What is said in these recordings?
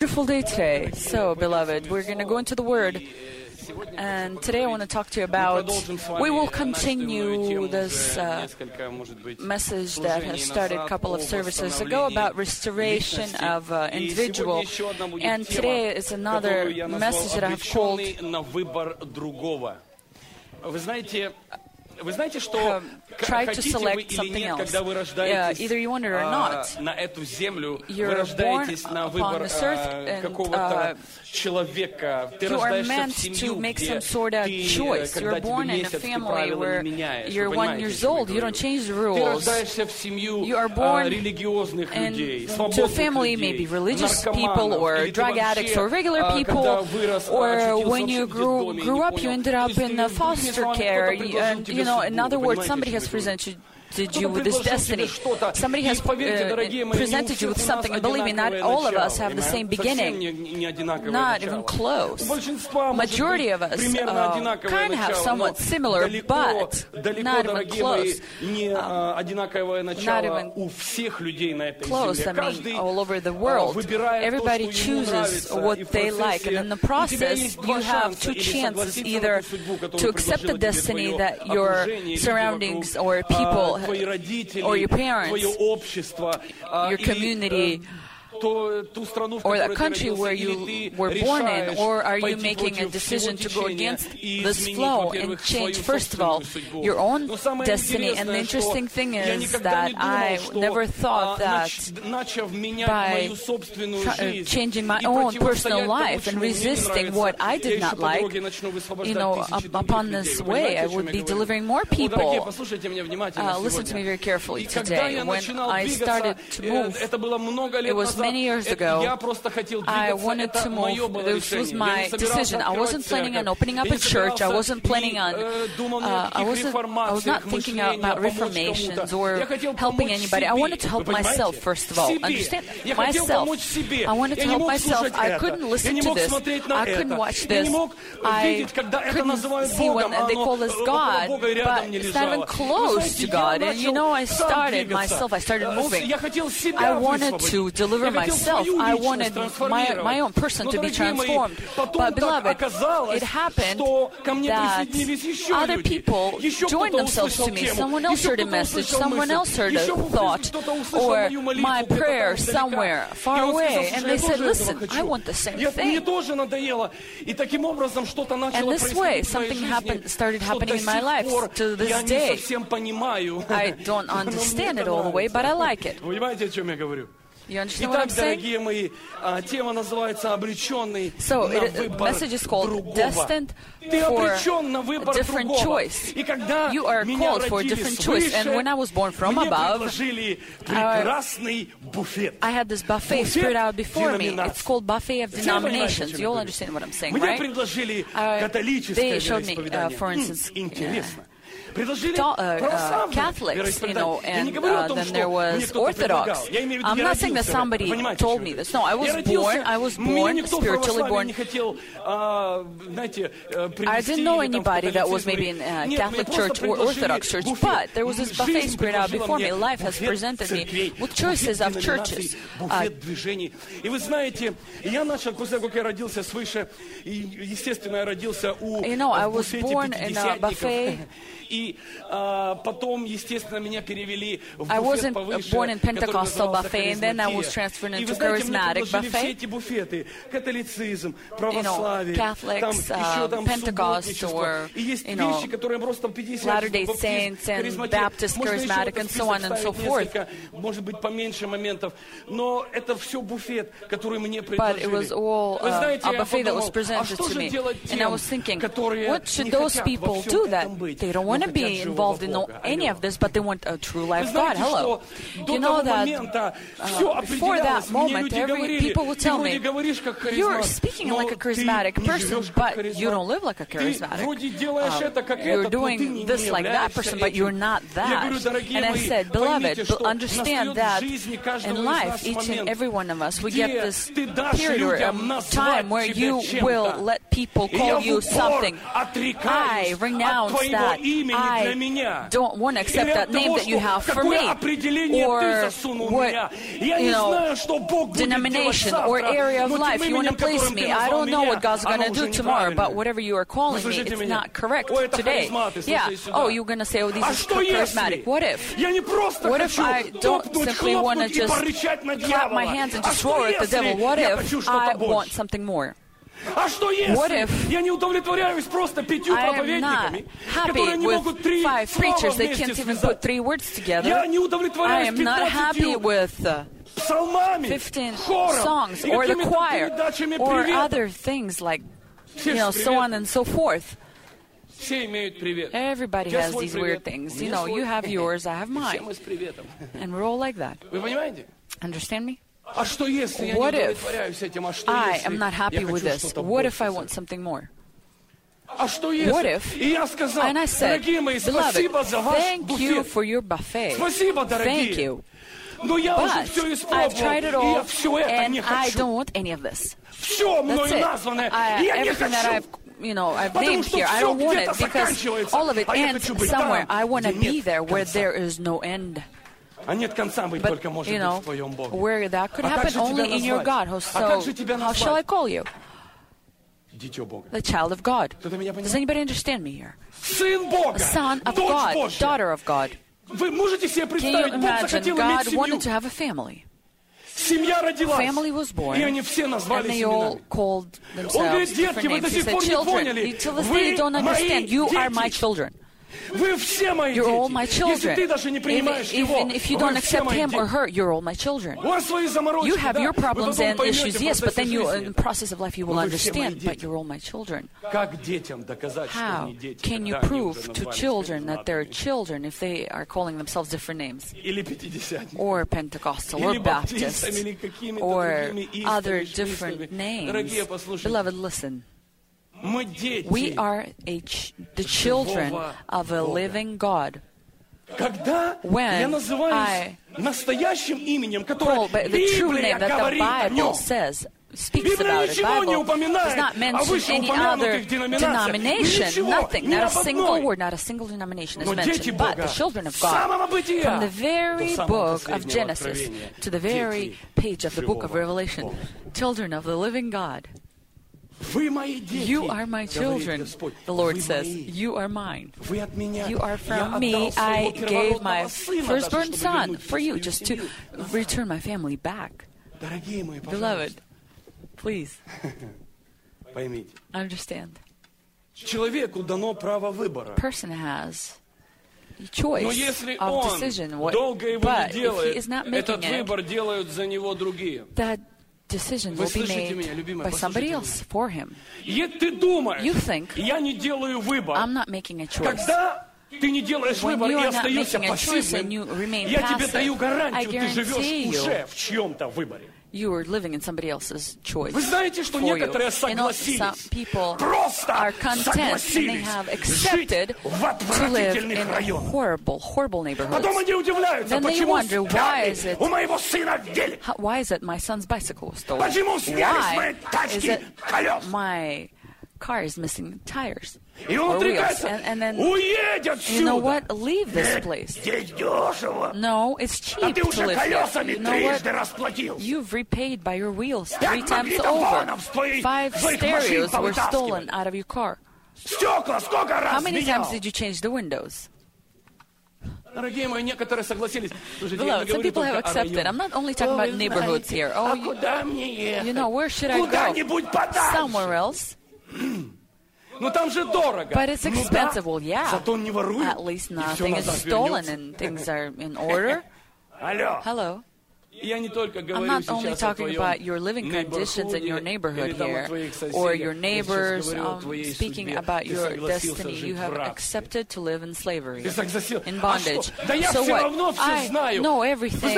Beautiful day today. So, beloved, we're going to go into the Word. And today I want to talk to you about, we will continue this message that has started a couple of services ago about restoration of individual. And today is another message that I have called try to select something else. Either you want it or not. You're born upon this earth and you are meant to make some sort of choice. You're born in a family where you're 1 year old. You don't change the rules. You are born into a family, maybe religious people or drug addicts or regular people. Or when you grew up, you ended up in foster care. And, in other words, somebody has presented you with this destiny. Somebody has presented you with something, and believe me, not all of us have the same beginning. Not even close. Majority of us kind of have somewhat similar, but not even close. Not even close. I mean, all over the world, everybody chooses what they like, and in the process, you have two chances: either to accept the destiny that your surroundings or people or your parents, your community, or the country where you were born in, or are you making a decision to go against this flow and change, first of all, your own destiny? And the interesting thing is that I never thought that by changing my own personal life and resisting what I did not like, upon this way, I would be delivering more people. Listen to me very carefully today. When I started to move, it was many years ago, I wanted to move. This was my decision. I wasn't planning on opening up a church. I wasn't planning on, I was not thinking about reformations or helping anybody. I wanted to help myself, first of all. Understand? Myself. I wanted to help myself. I couldn't listen to this. I couldn't watch this. I couldn't see when they call this God, but it's not even close to God. And I started moving. I wanted to deliver myself. I wanted my own person to be transformed. But beloved, it happened that other people joined themselves to me. Someone else heard a message, someone else heard a thought, or my prayer somewhere far away, and they said, listen, I want the same thing. And this way, something started happening in my life to this day. I don't understand it all the way, but I like it. You understand what I'm saying? So, the message is called Destined for a Different Choice. You are called for a different choice. And when I was born from above, I had this buffet spread out before me. It's called Buffet of Denominations. You all understand what I'm saying, right? They showed me, for instance, Catholics, and then there was Orthodox. I'm not saying that somebody told me this. No, I was born, spiritually born. I didn't know anybody that was maybe in Catholic Church or Orthodox Church, but there was this buffet spread out before me. Life has presented me with choices of churches. I was born in a buffet. I wasn't born in Pentecostal buffet, and then I was transferred into charismatic buffet. Catholics, Pentecost, or Latter-day Saints, and Baptist, charismatic, and so on and so forth. But it was all a buffet that was presented to me. And I was thinking, what should those people do that they don't want to be involved in any of this, but they want a true life God? Hello. You know that before that moment, people will tell me, you're speaking like a charismatic person, but you don't live like a charismatic. You're doing this like that person, but you're not that. And I said, beloved, understand that in life, each and every one of us, we get this period or time where you will let people call you something. I renounce that. I don't want to accept that name that you have for me, or what, denomination or area of life you want to place me. I don't know what God's going to do tomorrow, but whatever you are calling me, it's not correct today. Yeah. Oh, you're going to say, oh, this is charismatic. What if? What if I don't simply want to just clap my hands and just roar at the devil? What if I want something more? What if I am not happy with 5 preachers? They can't even put 3 words together. I am not happy with 15 songs or the choir or other things like, so on and so forth. Everybody has these weird things. You have yours, I have mine. And we're all like that. Understand me? What if I am not happy with this? What if I want something more? What if? And I said, beloved, thank you for your buffet. Thank you. But I've tried it all, and I don't want any of this. That's it. Everything that I've named here, I don't want it because all of it ends somewhere. I want to be there where there is no end. But, where that could happen only in your God. So, how shall I call you? The child of God. Does anybody understand me here? A son of God, daughter of God. Can you imagine God wanted to have a family? Family was born, and they all called themselves different names. He said, children, till this day you don't understand, you are my children. You're all my children. Even if you don't accept him or her, you're all my children. You have your problems and issues, yes, but then in the process of life you will understand, but you're all my children. How can you prove to children that they're children if they are calling themselves different names? Or Pentecostal, or Baptist, or other different names? Beloved, listen. We are the children of a living God. When I call by the true name that the Bible speaks about it, Bible does not mention any other denomination, nothing, not a single word, not a single denomination is mentioned, but the children of God. From the very book of Genesis to the very page of the book of Revelation, children of the living God. You are my children, the Lord says. You are mine. You are from me. I gave my firstborn son for you, just to return my family back. Beloved, please understand. Person has a choice of decision, but if he is not making it, that decision will be made by somebody else for him. You think, I'm not making a choice. When you are not making a choice and you remain passive, I guarantee you are living in somebody else's choice for you. Some people are content and they have accepted to live in horrible, horrible neighborhoods. Then they wonder, why is it my son's bicycle was stolen? Why is it my car is missing tires or wheels? And then, you know what? Leave this place. No, it's cheap to live here. You know what? You've repaid by your wheels 3 times over. 5 stereos were stolen out of your car. How many times did you change the windows? Beloved, some people have accepted. I'm not only talking about neighborhoods here. Oh, where should I go? Somewhere else. But it's expensive. Well, yeah. At least nothing is stolen and things are in order. Hello. I'm not only talking about your living conditions in your neighborhood here, or your neighbors, speaking about your destiny. You have accepted to live in slavery, in bondage. So what? I know everything.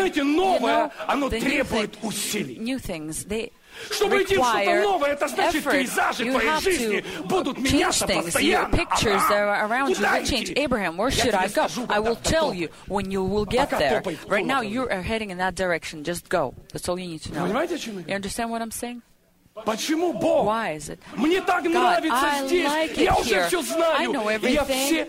The new things, they require effort. You have to change things. Your pictures that are around you will change. Abraham, where should I go? I will tell you when you will get there. Right now, you are heading in that direction. Just go. That's all you need to know. You understand what I'm saying? Why is it? God, I like it here. I know everything.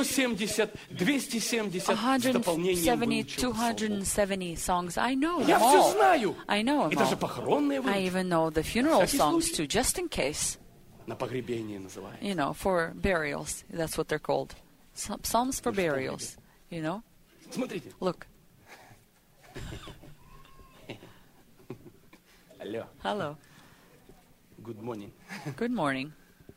170, 270 songs. I know them all. I know them all. I even know the funeral songs too, just in case. You know, for burials. That's what they're called. Psalms for burials. You know? Look. Hello. Good morning. Good morning.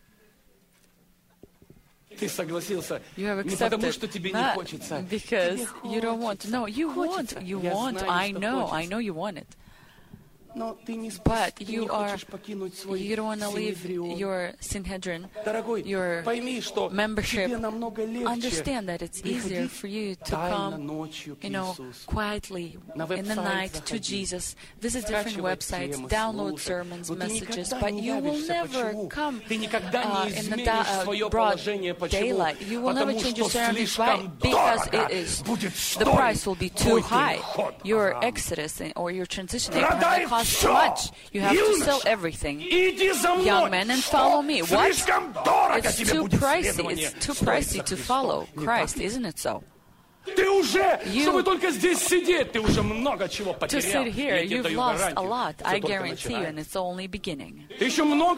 You have accepted not because you don't want to. No, you want. You want. I know you want it. But you don't want to leave your Sanhedrin, your membership. Understand that it's easier for you to come, quietly in the night to Jesus, visit different websites, download sermons, messages, but you will never come in the broad daylight. You will never change your surroundings. Why? Because the price will be too high. Your exodus or your transition might cost too much. You have to sell everything. Young men, and follow me. What? It's too pricey. It's too pricey to follow Christ, isn't it so? To sit here, you've lost a lot, I guarantee you, and it's only beginning. You will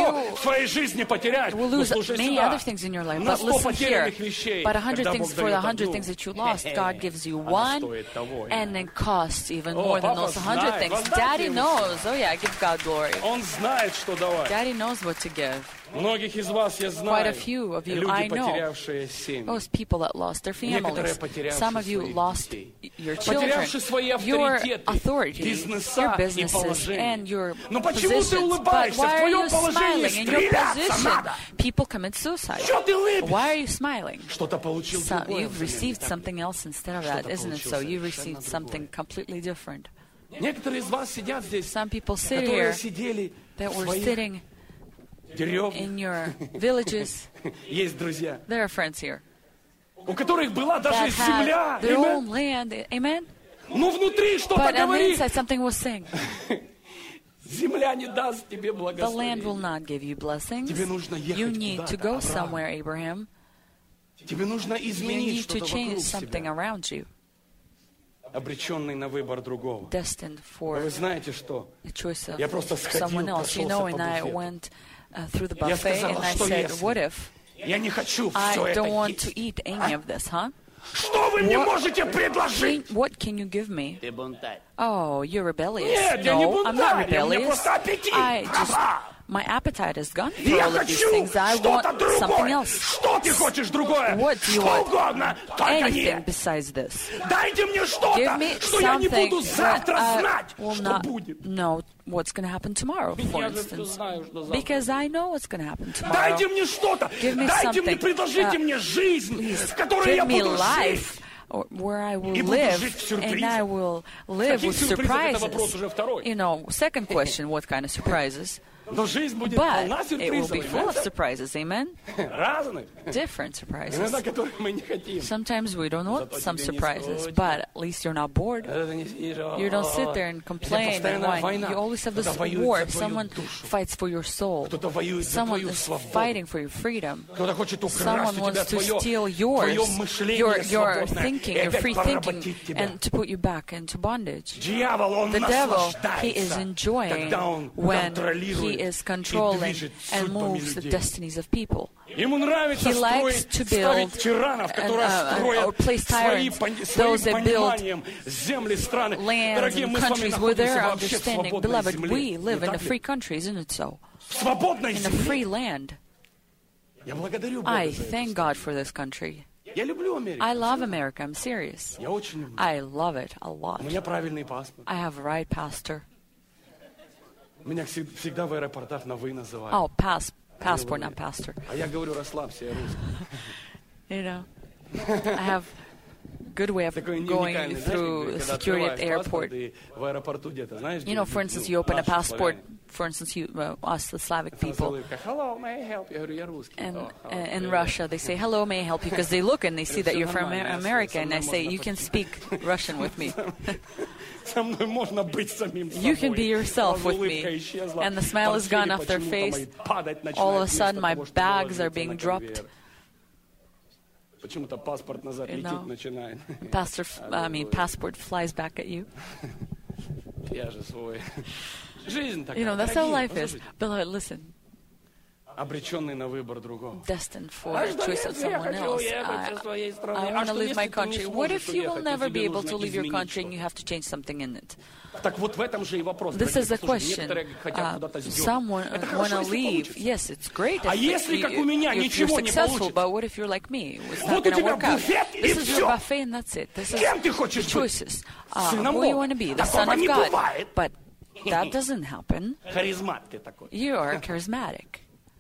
lose many other things in your life, but listen here. But 100 things for the 100 things that you lost, God gives you one, and it costs even more than those 100 things. Daddy knows. Oh yeah, give God glory. Daddy knows what to give. Quite a few of you, I know, those people that lost their families. Some of you lost your children, your authorities, your businesses, and your positions. But why are you smiling in your position? People commit suicide. Why are you smiling? You've received something else instead of that, isn't it so? You received something completely different. Some people sit here that were sitting in your villages. There are friends here that had their own land. Amen? But on the inside something was saying, the land will not give you blessings. You need to go somewhere, Abraham. You need to change something around you. Destined for the choice of someone else. You know, and I went through the buffet and I said, what if I don't want to eat any of this, huh? What can you give me? Oh, you're rebellious. No, I'm not rebellious. My appetite is gone for all of these things. I want something else. What do you want? Anything besides this. Give me something that I will not know what's going to happen tomorrow, for instance. Because I know what's going to happen tomorrow. Give me something. Please, give me life where I will live, and I will live with surprises. Second question, what kind of surprises? But it will be full of surprises, amen? Different surprises. Sometimes we don't want some surprises, but at least you're not bored. You don't sit there and complain and whine. You always have this war. Someone fights for your soul. Someone is fighting for your freedom. Someone wants to steal your thinking, your free thinking, and to put you back into bondage. The devil, he is enjoying when he is controlling and moves the destinies of people. He likes to build or place tyrants, those that build lands and countries with their understanding. Beloved, we live in a free country, isn't it so? In a free land. I thank God for this country. I love America, I'm serious. I love it a lot. I have a right pastor. Меня всегда в аэропортах на «вы» называют. Oh, passport, not pastor. А я говорю, расслабься, я русский. I have good way of going through security at the airport. For instance, you open a passport. For instance, us, the Slavic people. Hello, may I help you? And in Russia, they say, hello, may I help you? Because they look and they see that you're from America. And I say, you can speak Russian with me. You can be yourself with me. And the smile is gone off their face. All of a sudden, my bags are being dropped. Passport flies back at you. That's how life is. Beloved, listen. Destined for the choice of someone else. I want to leave my country. What if you will never be able to leave your country and you have to change something in it? This is the question. Someone want to leave. Yes, it's great if you're successful, but what if you're like me? It's not going to work out. This is your buffet and that's it. This is your choices. Who you want to be? The Son of God. But that doesn't happen. You are charismatic.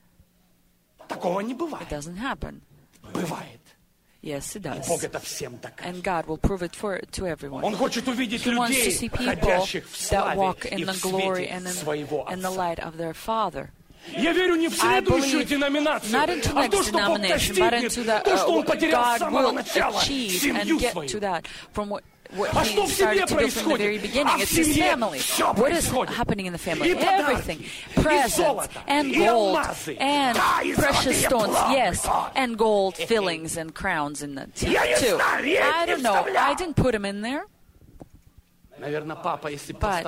It doesn't happen. Yes, it does. And God will prove it to everyone. He wants to see people that walk in the glory and in the light of their Father. I believe not into next denomination, but into what God will achieve and get to that from what He started to do from the very beginning. It's His family. What is happening in the family? Everything. Presents and gold and precious stones. Yes, and gold fillings and crowns in the teeth too. I don't know. I didn't put them in there. But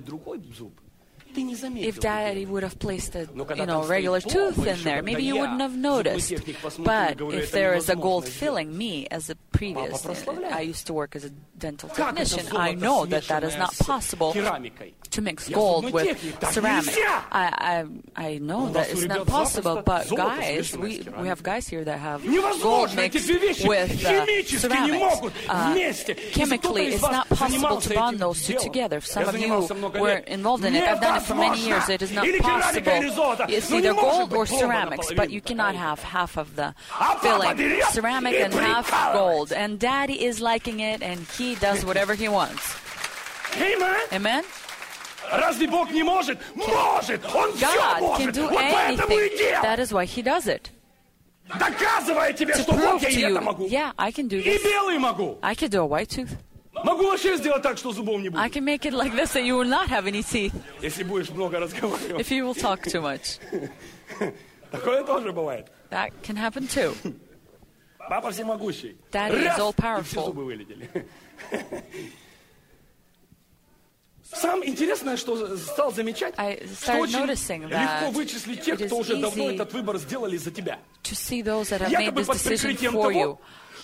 if Daddy would have placed a regular tooth in there, maybe you wouldn't have noticed. But if there is a gold filling, me as a previous, I used to work as a dental technician, I know that is not possible to mix gold with ceramic. I know that it's not possible, but guys, we have guys here that have gold mixed with ceramics. Chemically, it's not possible to bond those two together. Some of you were involved in it. I've done it for many years. It is not possible. It's either gold or ceramics, but you cannot have half of the filling ceramic and half gold. And Daddy is liking it, and He does whatever He wants. Amen? God can do anything. That is why He does it. To prove to you, yeah, I can do this. I can do a white tooth. I can make it like this and you will not have any teeth. If you will talk too much. That can happen too. Daddy is all powerful. I started noticing that it is easy to see those that have made this decision for you.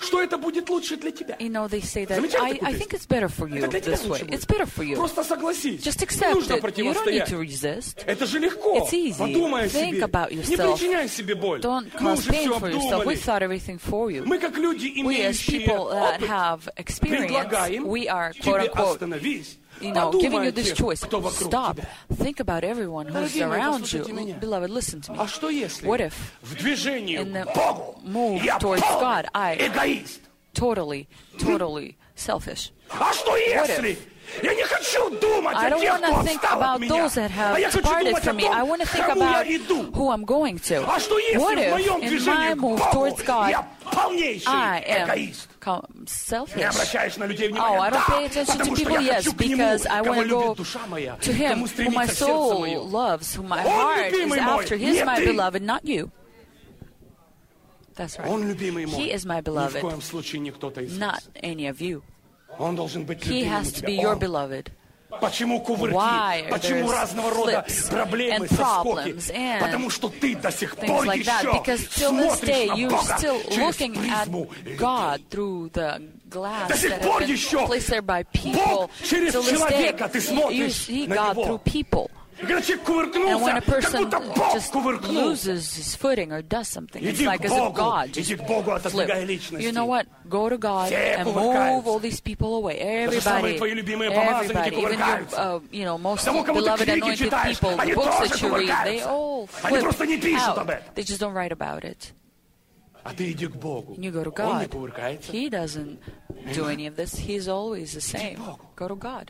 They say that I think it's better for you this way. It's better for you. Just accept it. You don't need to resist. It's easy. Think about yourself. Don't cause pain for yourself. We thought everything for you. We as people that have experience, we are quote unquote giving you this choice. Stop. Think about everyone who's around you. Beloved, listen to me. What if in the move towards God, I totally selfish? What if? I don't want to think about those that have departed from me. I want to think about who I'm going to. What if in my move towards God, I am selfish? Oh, I don't pay attention to people, yes, because I want to go to Him whom my soul loves, whom my heart is after. He is my beloved, not you. That's right. He is my beloved, not any of you. He has to be your beloved. Why are there flips and problems and things like that? Because till this day, you're still looking at God through the glass that has been placed there by people. Till this day, you see God through people. And when a person just loses his footing or does something, it's like as if God just flipped. You know what? Go to God and move all these people away. Everybody, even your most beloved anointed people, the books that you read, they all flip out. They just don't write about it. And you go to God. He doesn't do any of this. He's always the same. Go to God.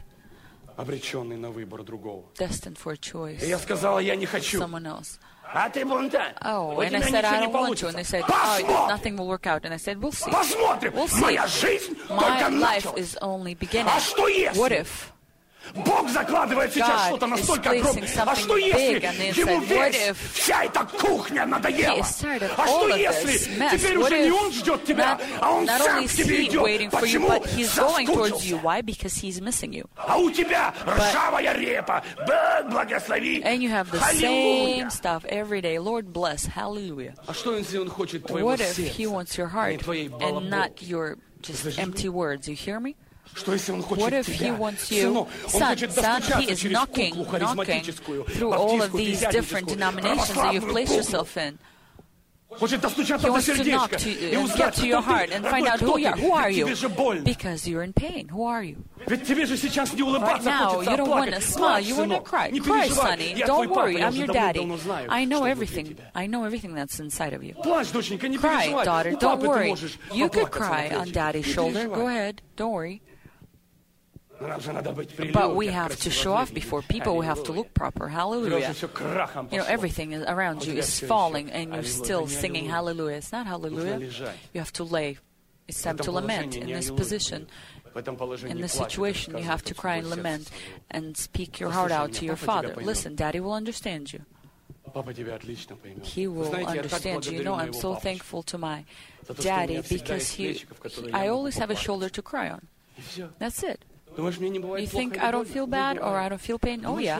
Destined for a choice. Someone else. Oh, and I said, I don't want to. And they said, nothing will work out. And I said, we'll see. We'll see. My life is only beginning. What if Бог закладывает сейчас что-то настолько огромное. А что если ему весь вся эта кухня надоела? А что если теперь уже не он ждет тебя, а он сам к тебе идет? Почему? Соскучился. А у тебя ржавая репа. Бог благослови. And you have the same stuff every day. Lord bless. Hallelujah. А что если он хочет твоего What if сердца, he wants your а не heart твоей and балаболки? not your just empty words? You hear me? Что если он What хочет if he тебя, wants you, сынок, он хочет son, he достучаться is через knocking куклу харизматическую, through all of баптистскую, these different пятидесятническую, denominations that you've православную placed куклу. yourself in. Хочет достучаться He до wants to knock сердечка to и and узнать, get to your кто heart ты, and find родной, out кто who you are. ты. Who are Ведь you? тебе же больно. Because you're in pain. Who are you? Ведь тебе же сейчас не Right улыбаться, now, хочется you don't want to оплакать. smile. Плачь, You want to сынок, cry. не Cry, переживай. sonny. Я твой Don't папа, worry. я I'm уже your daddy. давно знаю, I know что внутри everything. тебя. I know everything that's inside of you. Плачь, доченька, не Cry, переживай. daughter. У Don't папы ты worry. можешь You could поплакаться cry на on плечи. daddy's Не shoulder. переживай. Go ahead. Don't worry. Нам же надо быть при But we людях have to красиво show off выглядеть. before people. We have to look proper. Тебе Hallelujah. уже всё крахом You know, пошло. everything is around you is falling, and you're still singing hallelujah. It's not hallelujah. лежать. You have to lay. It's time to lament in this position. В этом положении In this плачь, situation, you have to cry and lament and speak your heart out to your father. Listen, Daddy will understand you. Папа тебя отлично поймет. He Вы will знаете, я так understand you. You know, благодарю I'm моего so папочку thankful to my за то, что у меня daddy всегда because есть плечико, в которое I я могу always have a поплакать. shoulder to cry on. И всё. That's it. Думаешь, мне не You бывает think плохо I или don't больно? feel Не bad or бывает. I don't feel pain? Oh, Думаешь, я yeah.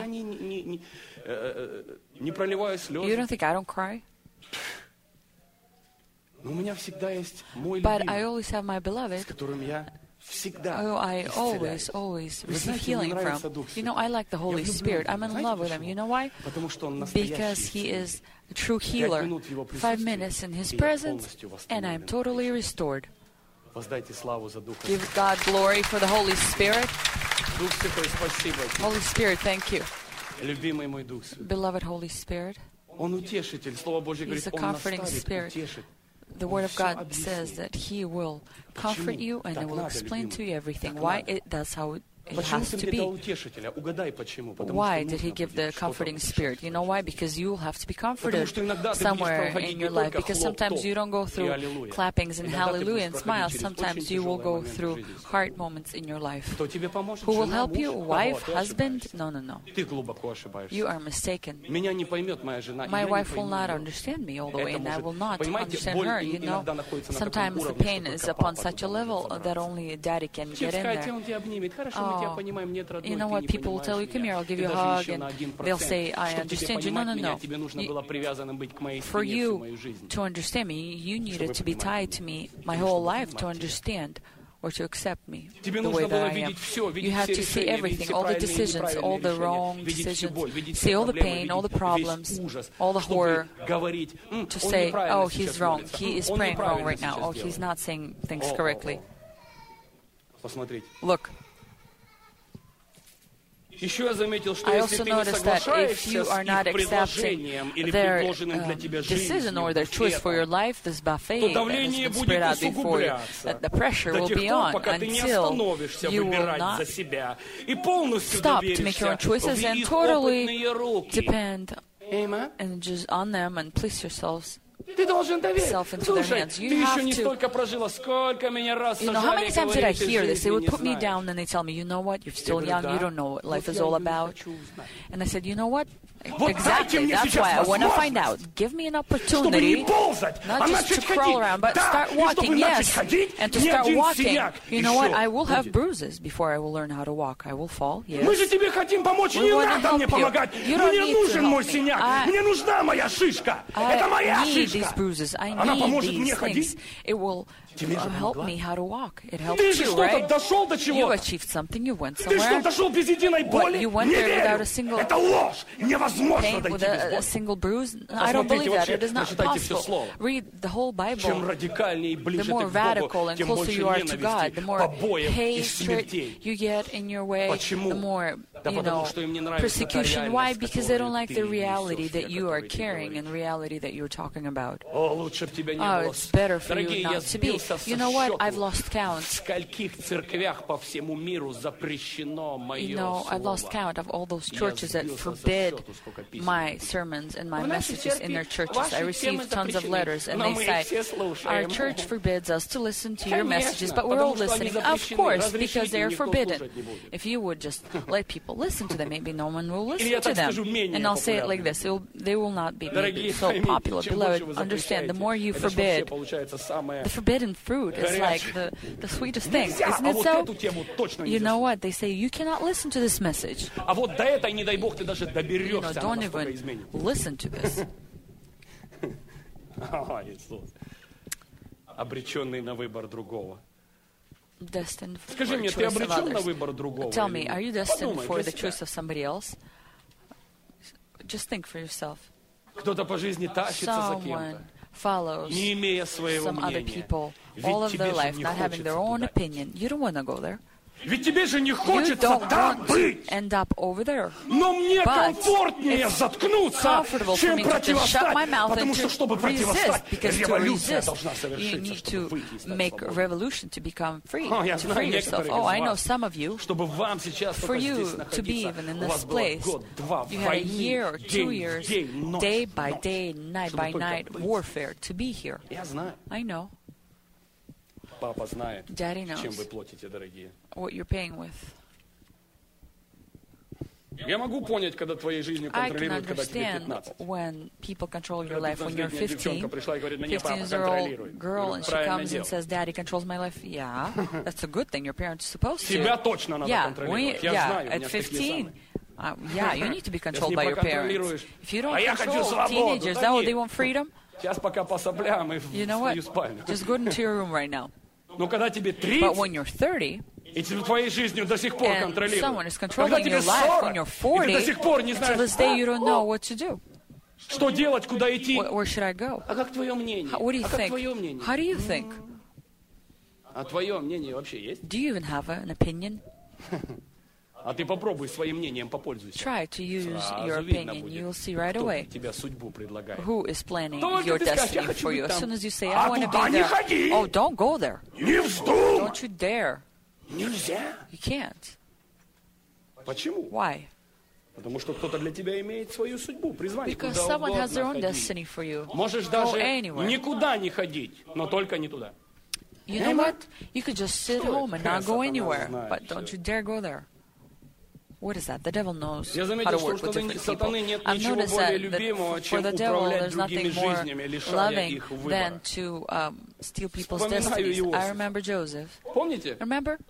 не проливаю You слезы? don't think I don't cry? Но у меня всегда есть мой But I любимый, always have my с beloved которым я всегда who I исцеляюсь. always Вы receive знаете, мне healing нравится from. Дух You know, Святой. I like the Я Holy влюблен Spirit. в него. I'm in Знаете love with почему? Him. You know why? Потому что он Because настоящий He исцелитель. is a true healer. минут в Его 5 присутствии, minutes in His и я presence, полностью and I'm восстановлен. totally restored. Воздайте славу за Духа Give Святого. God glory for the Holy Spirit. Дух Святой, спасибо тебе. Holy Spirit, thank you. Любимый мой Дух Святой. Beloved Holy Spirit, Он утешитель. Слово Божье говорит, He's a Он comforting наставит, spirit. утешит. the Word of God says that He will comfort you and He will explain to you everything. Why? That's how it Почему has ты to мне дал be. утешителя? Угадай, почему. Потому Why что did He нужно give the будет что-то comforting услышать. spirit? You know why? Because you will have to be Потому comforted что иногда ты будешь somewhere проходить in не your life. только Because sometimes you don't go хлоп, through и аллилуйя. clappings and Иногда ты hallelujah будешь and проходить smiles. через Sometimes очень you will тяжелые go моменты through в жизни. hard moments in your life. Кто тебе поможет? Who will Жена, help you? муж? Wife? Ты Husband? ошибаешься. No, no, no. Ты глубоко ошибаешься. You are mistaken. Меня не поймет моя жена, и My я не wife will пойму not её. understand me all the way, Это and I может- will not понимаете, understand боль her. You know, иногда находится на таком sometimes the уровне, pain что is только upon папа such a туда level может that забраться. only daddy can get in Ческайте, there. он тебя обнимет. Хорошо, мы тебя понимаем, нет, родной, You know ты what? не People will понимаешь tell you, come меня. here, I'll give Ты you a даже hug, еще на and 1%. they'll say, I Чтобы тебе understand you. No, понимать no, меня, no. тебе нужно было привязанным быть к моей For спине всю мою you жизнь. to understand me, you needed to be tied to me my whole life to understand or to accept me Тебе the way нужно that было I am. видеть все, You видеть had все to see решения, видеть everything, все all the правильные и decisions, all the неправильные wrong решения, видеть всю decisions, боль, видеть see все all the проблемы, pain, all the видеть problems, весь ужас, all the horror, чтобы говорить, to он say, неправильно oh, сейчас he's wrong, молится, he is он praying wrong неправильно right now, сейчас oh, he's делает. not saying things О, о, correctly. о. Посмотрите. Look, Еще я заметил, что I если also ты не noticed that if соглашаешься you с are not их accepting предложением или their предложенным для тебя decision or жизнью, their choice for your буфетом, life, this buffet то that has давление been будет spread out before you, усугубляться that the pressure до will тех be пор, on пока ты не until остановишься you will выбирать not за себя и полностью stop to make your доверишься own choices в and их totally опытные руки. depend Amen. and just on them and place yourselves. Ты должен доверить. Self into their Слушай, hands. ты You еще have не to- столько прожила, сколько меня раз You know, how many times did I hear this? They would put me знаешь. down and they tell me, you know what, you're still говорю, young, да. you don't know what life Вот is я all и about. хочу узнать. And I said, you know what? Вот дайте Exactly, мне that's сейчас why I want to find возможность, out. Give me an чтобы не opportunity, ползать, not а just начать to crawl ходить. around, but Да, start и walking, чтобы начать yes, ходить, and to ни start один walking. синяк You know what? еще I will have будет. bruises before I will learn how to walk. I will fall, Мы же yes. тебе хотим помочь, We не wanna надо help мне you. помогать. You don't Мне need to нужен help мой me. синяк, мне нужна моя шишка. Это моя I need these шишка. bruises. I Она need поможет these мне things. ходить. It will Тебе же help помогла. me how to walk. It helps Ты же you, что-то right? дошел до You чего-то. achieved something. You went Ты что, somewhere. дошел без единой боли? you went Не there without верю. a single Это ложь. Невозможно Pain дойти with без a боли. single bruise? I don't believe that. вообще, It is not прочитайте всё possible. слово. Read the whole Чем Bible. радикальнее и The ближе more ты к radical Богу, and тем closer больше you are to God, the ненависти, more побоев и hatred смертей. you get in your way, Почему? the more, Да you потому know, что им не нравится та persecution. Why? реальность, Because they don't которую like ты the reality несешь, that о you are которой ты carrying говоришь. and reality that you're talking about. О, лучше б тебя не Oh, было. it's better for Дорогие, you я not to be. сбился со You know what? счету. I've lost count. В скольких церквях по всему миру запрещено мое You know, I've lost слово. count of all those Я churches that сбился со forbid счету, my sermons and my messages in their churches. I receive tons of letters, and they say, our church forbids us to listen to your messages, but we're all listening. Of course, because they are forbidden. If you would just let people listen to them, maybe no one will listen to them. And I'll say it like this, they will not be maybe so popular. Beloved, understand, the more you forbid, the forbidden fruit is like the sweetest thing. Isn't it so? You know what? They say, you cannot listen to this message. Don't even listen to this. Destined for the choice of others. Tell me, are you destined for the choice of somebody else? Just think for yourself. Someone follows some other people all of their life, not having their own opinion. You don't want to go there. You don't want to end up over there. But it's comfortable for me to just shut my mouth and to resist, because to resist, you need to make a revolution to become free, to free yourself. Oh, I know some of you, for you to be even in this place, you had a year or 2 years, day by day, night by night warfare to be here. I know. Daddy knows what you're paying with. I can understand when people control your life. When you're 15-year-old girl, and she comes and says, Daddy controls my life. Yeah, that's a good thing. Your parents are supposed to. At 15. You need to be controlled by your parents. If you don't control teenagers, they want freedom. You know what? Just go into your room right now. But when you're 30, and someone is controlling your life, when you're 40, to this day you don't know what to do. Where should I go? What do you think? How do you think? Do you even have an opinion? Try to use your opinion. You will see right away who is planning your destiny for you. As soon as you say, I want to be there, oh, don't go there. Don't you dare. You can't. Why? Because someone has their own destiny for you. Go anywhere. You know what? You could just sit home and not go anywhere, but don't you dare go there. What is that? The devil knows how to work with different people. I've noticed that for the devil, there's nothing more loving than to steal people's destinies. I remember Joseph. Remember?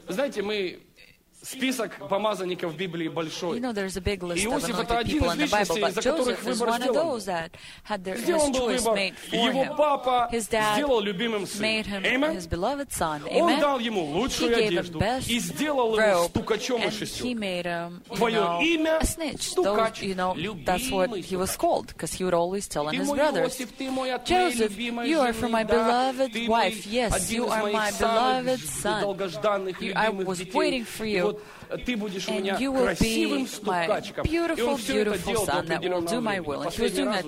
You know, there's a big list of anointed people in the Bible, but Joseph was one of those that had his choice made for him. His dad made him his beloved son. Amen? He gave him best robe, and he made him, a snitch. That's what he was called, because he would always tell on his brothers, Joseph, you are for my beloved wife. Yes, you are my beloved son. I was waiting for you. And you will be my beautiful, beautiful son that will do my will. And he was doing that,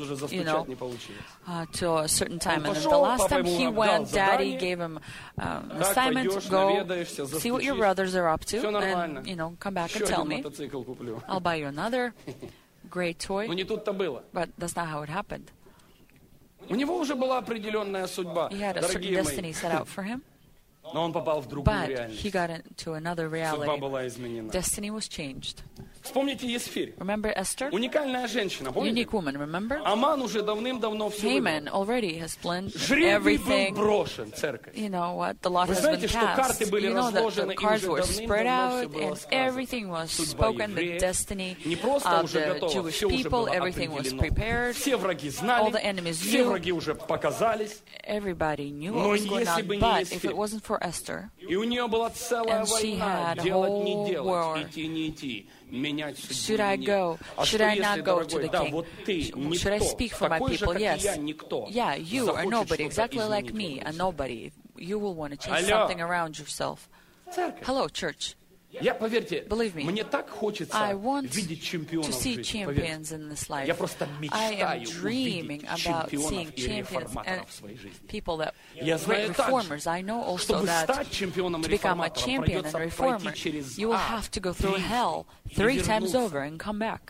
to a certain time. And then the last time he went, Daddy gave him an assignment, go see what your brothers are up to, and, come back and tell me. I'll buy you another great toy. But that's not how it happened. He had a certain destiny set out for him. But he got into another reality. Destiny was changed. Remember Esther? Unique woman, remember? Haman already has planned everything. You know what? The lot has been cast. You know that the cards were spread out and everything was spoken. The destiny of the Jewish people, everything was prepared. All the enemies knew. Everybody knew what was going on. But if it wasn't for Esther, and she had a whole war. Should I go? Should I not go to the king? Should I speak for my people? Yes. Yeah, you are nobody, exactly like me, a nobody. You will want to change something around yourself. Hello, church. Believe me, I want to see champions in this life. I am dreaming about seeing champions and people that great reformers. I know also that to become a champion and reformer, you will have to go through hell 3 times over and come back.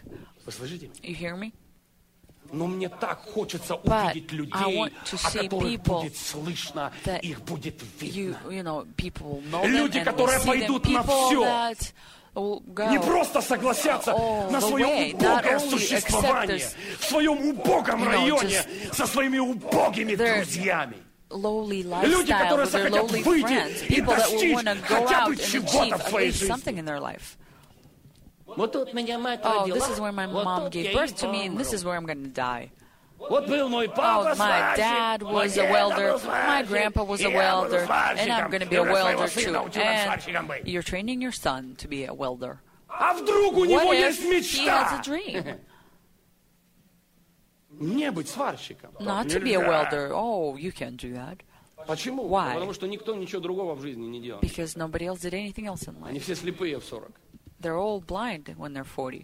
Вы слышите меня? You hear me? Но мне так хочется увидеть людей, о которых будет слышно, их будет видно. Люди, которые пойдут на все. Не просто согласятся на свое убогое существование, в своем убогом районе, со своими убогими друзьями. Люди, которые захотят выйти и достичь хотя бы чего-то в своей жизни. Oh, this is where my mom gave birth to me, and this is where I'm going to die. Oh, my dad was a welder, my grandpa was a welder, and I'm going to be a welder too. And you're training your son to be a welder. What if he has a dream? Not to be a welder. Oh, you can't do that. Why? Because nobody else did anything else in life. They're all blind when they're 40.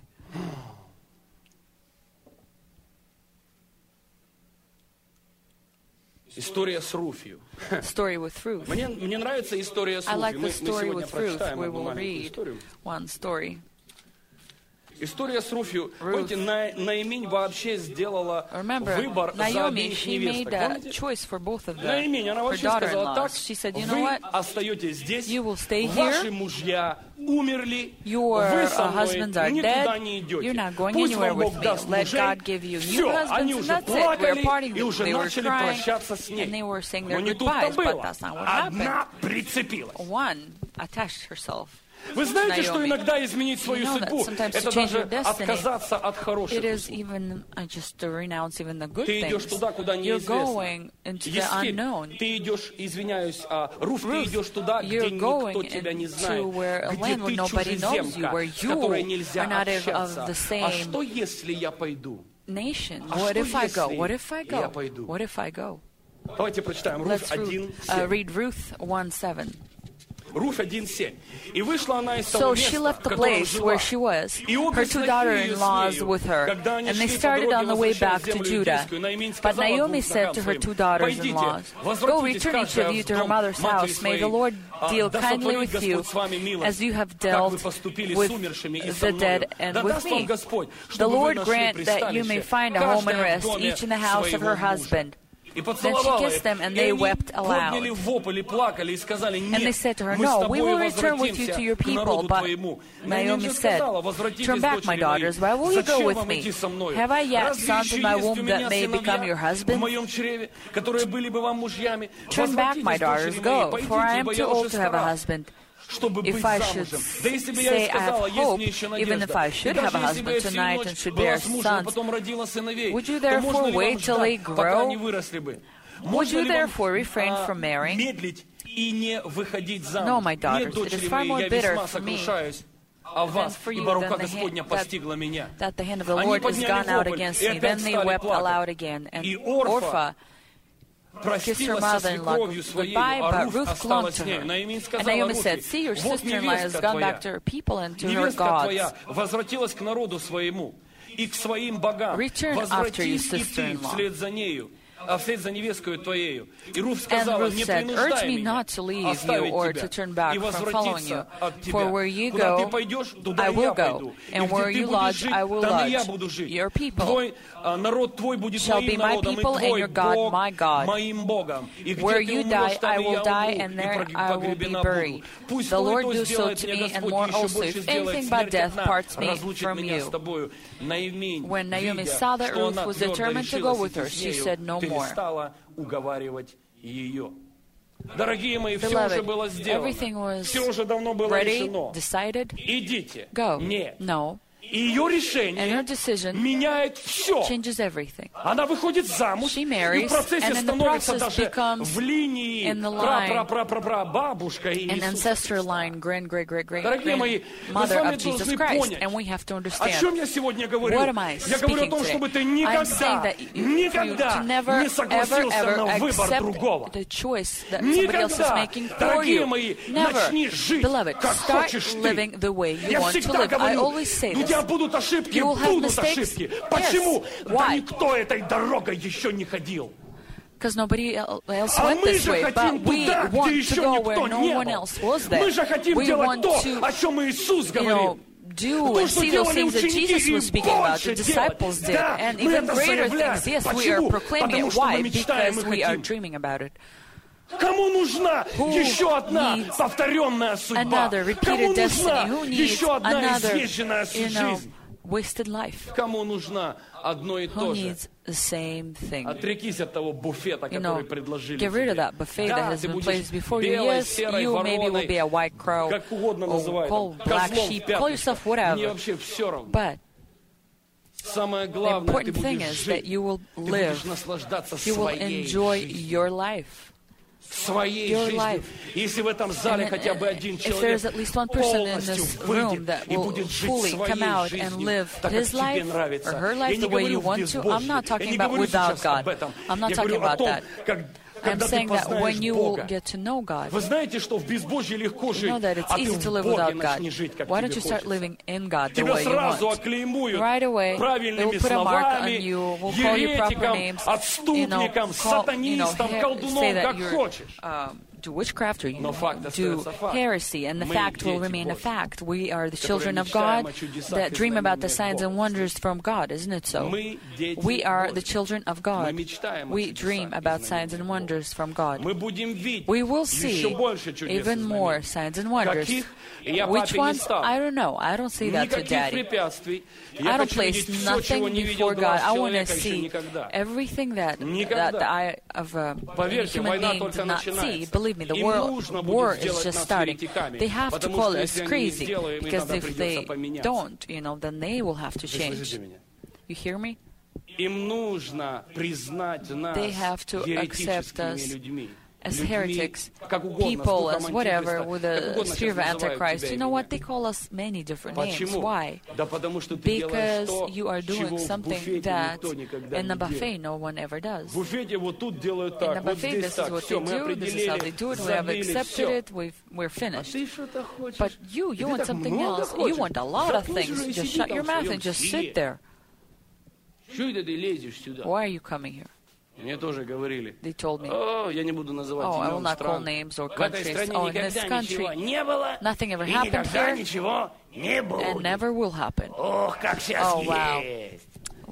История с Руфью. Story with Ruth. Мне нравится история с Руфью. I like the story with Ruth. We will read one story. История с Руфью. Помните, Наиминь вообще сделала выбор за обеих невесток. Наиминь, она вообще сказала так: вы остаетесь здесь, ваши мужья умерли, вы со мной никуда не идете. Пусть вам Бог даст мужей. Все, они уже плакали и уже начали прощаться с ней. Но не тут-то было. Одна прицепилась. Вы знаете, что иногда изменить свою судьбу — это даже отказаться от хороших услуг. Ты идешь туда, куда неизвестно. Есфирь, ты идешь, извиняюсь, Руф, ты идешь туда, где никто тебя не знает, где ты чужеземка, с которой нельзя общаться. А что, если я пойду? What if I go? Давайте прочитаем Руф 1:7. Read Ruth 1:7. Руфь 1:7. И вышла она из того места, she left the place where she was, her two daughter-in-laws with her, and they started on the way back to Judah. But Naomi said to her two daughters-in-laws, "Go, return each of you to her mother's house. May the Lord deal kindly with you, as you have dealt with the dead and with me. The Lord grant that you may find a home and rest, each in the house of her husband." Then she kissed them, and they wept aloud. And they said to her, "No, we will return with you to your people." But Naomi said, "Turn back, my daughters. Why will you go with me? Have I yet sons in my womb that may become your husbands? Turn back, my daughters, go, for I am too old to have a husband. If I should say I have hope, even if I should have a husband tonight and should bear sons, would you therefore wait till they grow? Would you therefore refrain from marrying? No, my daughters, it is far more bitter for me than for you that the hand of the Lord is gone out against me." Then they wept aloud again, and Orpah kissed her mother-in-law goodbye, but Ruth clung to her. And Naomi said, "See, your sister-in-law has gone back to her people and to her gods. Return after you, sister-in-law." And Ruth said, "Urge me not to leave you or to turn back from following you. For where you go, I will go, and where you lodge, I will lodge. Your people shall be my people, and your God my God. Where you die, I will die, and there I will be buried. The Lord do so to me, and more also, if anything but death parts me from you." When Naomi saw that Ruth was determined to go with her, she said no more. Beloved, everything was ready, decided. Go. No. And her decision changes everything. She marries, and in the process becomes in the line, an ancestral line, great-great-great-great-mother of Jesus Christ. And we have to understand, what am I speaking today? I'm saying that you to never, ever, ever accept the choice that somebody else is making for you. Never. Beloved, start living the way you want to live. I always say this. You will have mistakes. Yes. Why? Because nobody else went this way, but we want to go where no one else was there. We want to, do and see those things that Jesus was speaking about, the disciples did, and even greater things. Yes, we are proclaiming it. Why? Because we are dreaming about it. Кому нужна еще одна повторенная судьба? Another repeated destiny. Who needs еще одна another, изъезженная жизнь? Wasted life? Кому нужна одно и то Who же? needs the same thing? Отрекись от того буфета, который предложили Get rid of тебе. that buffet that Да, has ты been будешь placed before you. белой, Yes, серой you maybe will be a white crow, как угодно называй, or black козлом в sheep, call yourself пятнышко. Мне whatever. вообще все равно. But Самое the главное, ты important thing будешь is that жить, you will ты будешь live, наслаждаться you will своей enjoy жизнью. your life. Своей your жизнью. life. Если в этом зале хотя бы один If человек there's at least one person in полностью this room выйдет that и will будет жить fully come своей out and жизнью, live так как his тебе life нравится. or her Я life не the way говорю you в want to, безбожии. I'm not Я talking не about говорю without сейчас God. об этом. I'm not Я talking говорю о about том, that. I'm когда ты saying that when познаешь you will Бога. get to know God, Вы знаете, что в безбожье легко you жить, know that it's а ты easy в to live Боге without God. начни жить, как Why тебе don't you start хочется. living in God the Тебя way you сразу want? оклеймуют Right away, they will правильными put a mark on словами, you, will call you proper еретиком, names, отступником, сатанистом, say колдуном, как that хочешь. you're do witchcraft or you Но факт do остается факт. heresy, and the Мы fact will дети remain a Божьи, fact. We are the children of мечтаем God о чудесах that и dream about the знамениях signs and Бога. wonders from God, isn't it so? Мы дети We are the Божьи. children of Мы God. мечтаем о We чудесах dream и about знамениях signs and wonders from God. Мы будем видеть We will еще see больше чудес и even more знамений. signs and wonders. Каких? Я Which папе не ones? ставлю. I don't know. I don't see that to Никаких Daddy. препятствий. I Я don't хочу place видеть все, чего nothing не видел before God. глаз I want to человека еще see никогда. everything that Никогда. the eye of a Поверьте, human война being только did not see. начинается. Believe me, the Им нужно будет war is сделать just нас starting. еретиками, They have to потому call что us если они не crazy, сделают, им because тогда if придется they поменяться. don't, then they will have to Вы change. слышите меня? You hear me? Им нужно признать нас They have to accept еретическими us людьми. as Людьми, heretics, как угодно, с people, духом as whatever, антихриста, with как the угодно spirit of сейчас называют Antichrist. тебя You know имя. what? They call us many different names. Почему? Why? Да потому что ты делаешь Because то, you are чего doing в something буфете that никто никогда in the не buffet делает. no one ever does. В буфете вот тут делают In так, the вот buffet, здесь this is так, what все, they мы do, this is how определили, they do it, we have забили, accepted все. it, we're А finished. ты что-то хочешь. But you И ты want так something много else. You хочешь. want a lot of Заткнись things. уже и Just сиди shut там your в mouth своем and just селе. sit there. Чего это ты лезешь сюда? Why are you coming here? Мне тоже говорили. They told me. О, я не буду называть Oh, I will имен not call стран. names or В этой countries. стране Oh, in this никогда ничего country, не было, nothing ever и happened никогда here, ничего не and будет. never will happen. Ох, как сейчас Oh, wow. есть.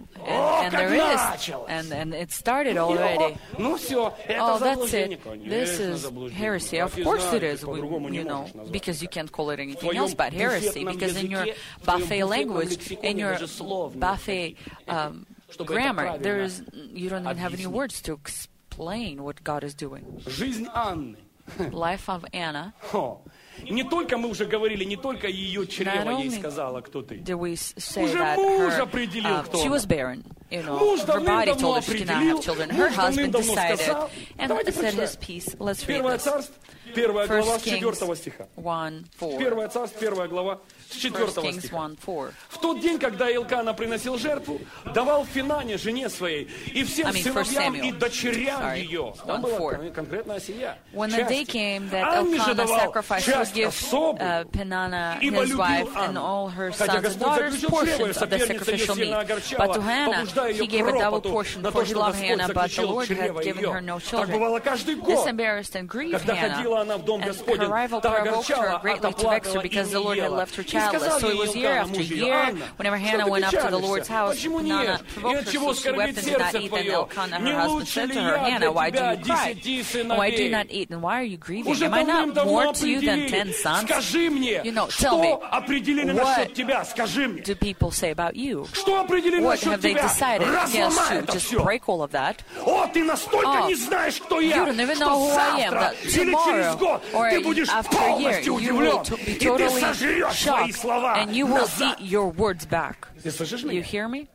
And как there is, началось. and it started already. Ну все, это Oh, that's заблуждение. it. This Конечно, is заблуждение. heresy. Как Of и course знаешь, it ты is, по-другому не можешь назвать. because you can't call it В anything твоем else but heresy. буфетном Because in your языке, в твоем buffet буфетном language, лексиконе in your даже слов нет. buffet Чтобы это grammar, правильно you don't even have any объяснить. words to explain what God is doing. Жизнь Анны. Life of Anna. О, не только мы уже говорили, не только ее чрево Not ей only сказала, кто ты. Did we say Уже that муж her, определил, кто she она. was barren? Муж Her body давным-давно told her she cannot have определил, children. Her муж husband давным-давно decided сказал. and Давайте said his прочитаем. piece. Let's read Первое this. царство, первая глава, 1 с 4 Kings стиха. 1:4. Первое царство, первая глава, с 4 1 Kings стиха. 1:4. В тот день, когда Илкана приносил жертву, давал Финане, жене своей, и всем сыновьям и дочерям ее. Там была конкретная сия. When the day came that Анне же Elkanah давал sacrificed, he would часть give особую, Peninnah, ибо his любил wife, and Анну. all her Хотя sons and Господь daughters заключил чрево, и portions of the соперница ее sacrificial сильно meat. огорчала, But to Hannah, побуждая ее he к gave a double ропоту portion, на for то, he что loved Господь Hannah, but the заключил Lord чрево had given her ее. no Так children. бывало каждый This год. embarrassed and grieved Когда ходила Hannah, она в дом and Господень, her rival та provoked her огорчала, а greatly та to vex her плакала и because the не Lord had ела. left her И childless. сказал So it ей was year Илкана, after муж ее: year, Анна, whenever что Hannah ты went up to the печалишься? Lord's house, Почему не Peninnah ешь? И provoked от her, чего so she wept скорбит and did not сердце eat. And твое? Elkanah, Не her husband, лучше said ли to her, я Hannah, why do для you тебя cry? 10 And why do you сыновей? not eat? And why are you grieving? Уже Am I not давным-давно more to you than 10 определили. sons? Скажи мне, Tell me, что определили what насчет тебя? Скажи мне. do people say about you? Что определили What насчет have they тебя? decided against Разломай you? это Just все. break all of that. О, ты настолько Oh, не знаешь, кто я, you don't even что know who I am, завтра that или через tomorrow год or ты будешь after a year полностью you will удивлен, be и ты totally сожрешь свои shocked слова and you will назад. eat your words back. Ты слышишь You меня? hear me?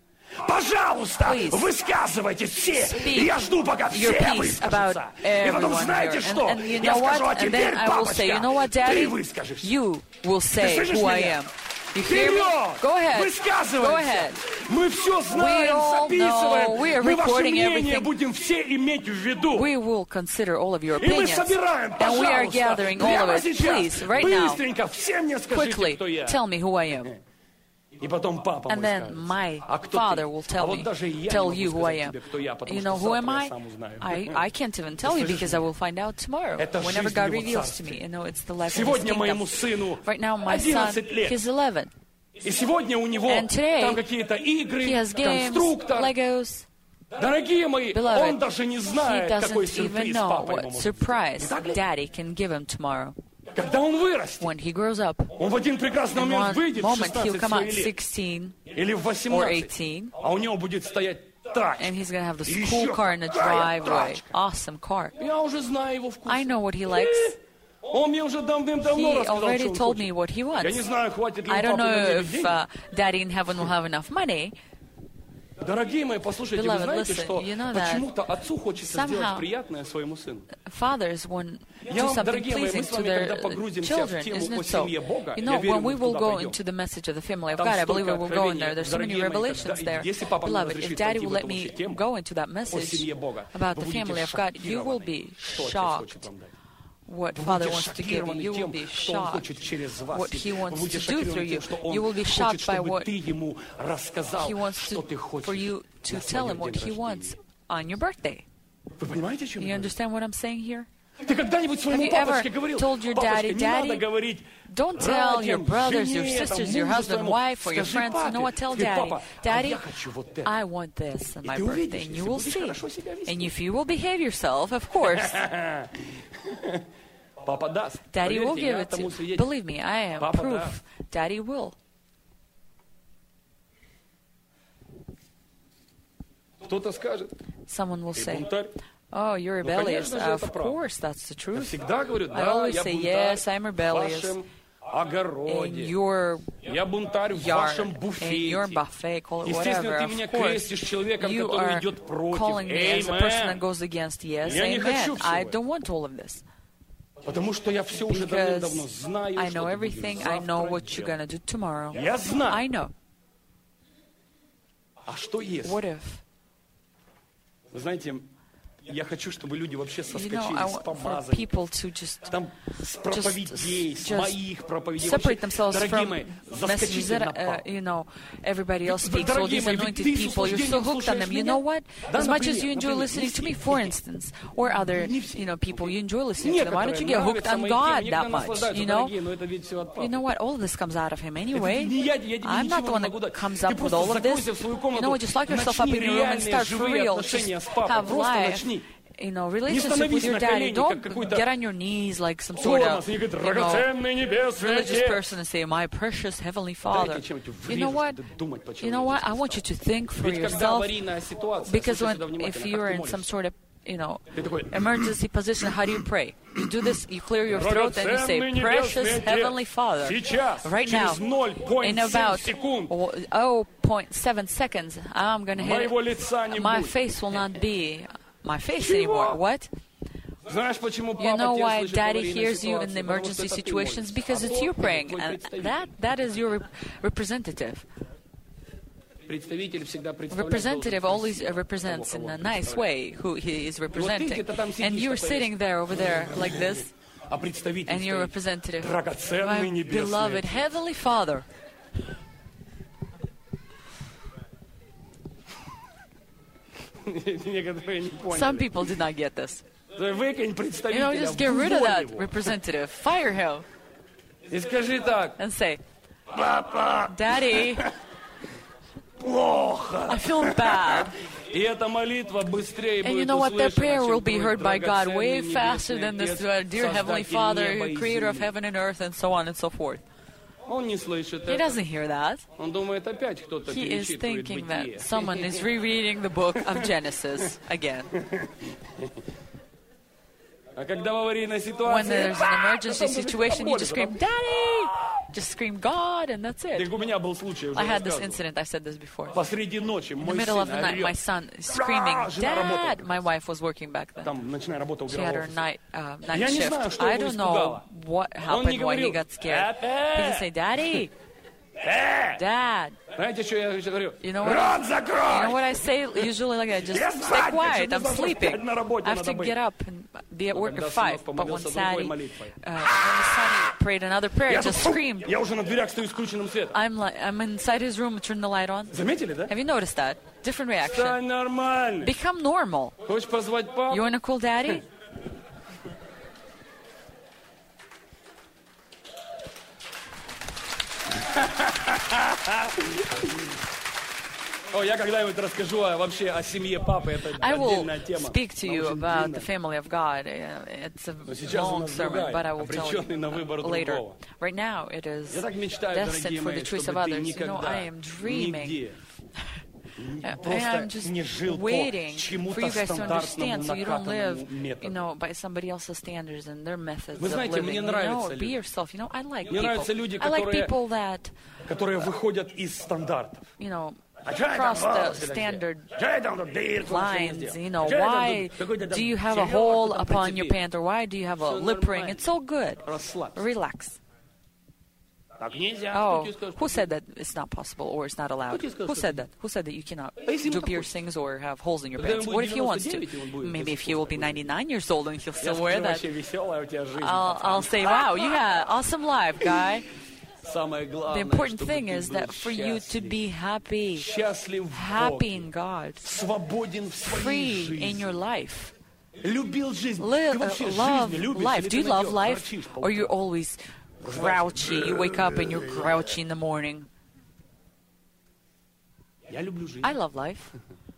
Пожалуйста, Please, высказывайте все. speak Я жду, пока your все piece about выскажутся. И потом everyone знаете here. что? And you Я know скажу, а what? And теперь, then I will say, you know what, папочка, ты Daddy? выскажешься. You will say слышишь who I меня? am. You hear me? Вперед! Go ahead. Высказывайся! Go ahead. Мы все знаем, all записываем. know. We are Мы ваше recording мнение everything. будем все иметь в виду. We will consider all of your И мы opinions. собираем, And we are пожалуйста, gathering all of прямо it. сейчас, Please, right now, быстренько, все мне скажите, quickly, кто я. tell me who I am. And then my father will tell you who I am. You know who am I? I can't even tell you because I will find out tomorrow whenever God reveals to me. You know, it's the life of His kingdom. Right now, my son, he's 11. And today, he has games, Legos. Beloved, he doesn't even know what surprise Daddy can give him tomorrow. When he grows up, in one moment he'll come out 16 or 18, and he's going to have this cool car in the driveway. Awesome car. I know what he likes. He already told me what he wants. I don't know if Daddy in heaven will have enough money. Beloved, listen, you know that somehow fathers want to do something pleasing to their children, isn't it so? You know, when we will go into the message of the family of God, I believe we will go in there. There's so many revelations there. Beloved, if Daddy will let me go into that message about the family of God, you will be shocked. What Father wants to give you, you will be shocked. What He wants to do through you, you will be shocked by what He wants for you to tell Him what He wants on your birthday. You understand what I'm saying here? Have you ever told your daddy, don't tell your brothers, your sisters, your husband, wife, or your friends, you know what, tell Daddy, I want this on my birthday, and you will see. And if you will behave yourself, of course, Daddy will give it to you. Believe me, I am proof. Daddy will. Someone will say, oh, you're rebellious. Of course, that's the truth. I always say, yes, I'm rebellious. In your yard, in your buffet, call it whatever, of course, you are calling me as a person that goes against, yes, amen. I don't want all of this. Because I know everything, I know what you're going to do tomorrow. I know. What if? Я хочу, чтобы люди вообще соскочили с помазаний. People to just separate themselves from messages that, everybody else speaks. All these anointed people, you're so hooked on them. You know what? As much as you enjoy listening to me, for instance, or other, people, you enjoy listening to them. Why don't you get hooked on God that much? You know what? All of this comes out of Him anyway. I'm not the one that comes up with all of this. You know what? Just lock yourself up in your room and start for real. Just have life. Relationship with your daddy. Don't get on your knees like some sort of religious person and say, my precious Heavenly Father. You know what? I want you to think for yourself. Because if you're in some sort of emergency position, how do you pray? You do this, you clear your throat and you say, precious Heavenly Father, right now, in about 0.7 seconds, I'm going to hit it. My face will not be my face anymore. What? You know why Daddy hears you in the emergency situations? Because it's you praying, and that is your representative. Representative always represents in a nice way who he is representing. And you're sitting there over there like this, and your representative, my beloved Heavenly Father. Some people did not get this. Just get rid of that representative. Fire him. And say, Daddy, I feel bad. And you know what? Their prayer will be heard by God way faster than this dear Heavenly Father, Creator of heaven and earth, and so on and so forth. He doesn't hear that. He is thinking that someone is rereading the book of Genesis again. When there's an emergency situation, you just scream, Daddy! Just scream, God, and that's it. I had this incident, I said this before. In the middle of the night, my son is screaming, Dad! My wife was working back then. She had her night shift. I don't know what happened, why he got scared. He didn't say, Daddy! Dad. Знаете, что я говорю? You know what I say usually like that? Just stay quiet, I'm sleeping. I have to get up and be at work at 5. But when Sonny prayed another prayer, just screamed. Я уже на дверях стою с включенным светом. I'm inside his room, turn the light on. Заметили, да? Have you noticed that? Different reaction. Стань нормально. Become normal. Хочешь позвать папу? You want to call daddy? Я когда-нибудь расскажу вообще о семье папы. Это отдельная тема. I will speak to you about the family of God. It's a long sermon, but I will tell you later. Right now, it is destined for the choice of others. You know, I am dreaming. I'm just waiting for you guys to understand so you don't live, you know, by somebody else's standards and their methods of living. You know, be yourself. You know, I like people. I like people that, you know, cross the standard lines. You know, why do you have a hole upon your pant, or why do you have a lip ring? It's all good. Relax. Oh, who said that it's not possible or it's not allowed? Who said that? Who said that you cannot do piercings or have holes in your pants? What if he wants to? Maybe if he will be 99 years old and he'll still wear that. I'll say, wow, you had an awesome life, guy. The important thing is that for you to be happy in God, free in your life. Love life. Do you love life? Or you're always grouchy? You wake up and you're grouchy in the morning. I love life.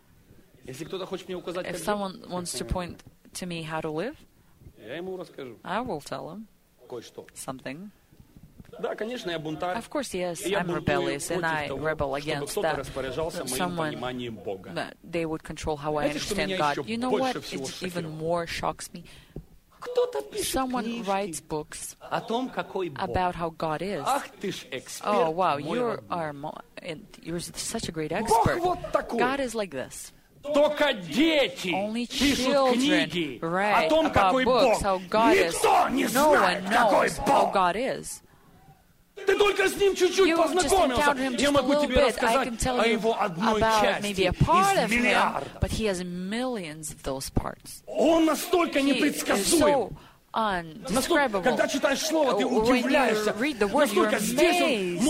If someone wants to point to me how to live, I will tell him something. Of course, yes, I'm rebellious, and I rebel against that. Someone that they would control how I understand God. You know what? It even more shocks me. Someone writes books about how God is. Oh, wow, you're such a great expert. God is like this. Only children write about books, how God is. No one knows how God is. You just encounter him just a little bit. I can tell you about maybe a part of him, but he has millions of those parts. He is so undescribable. When you read the word, you're amazed.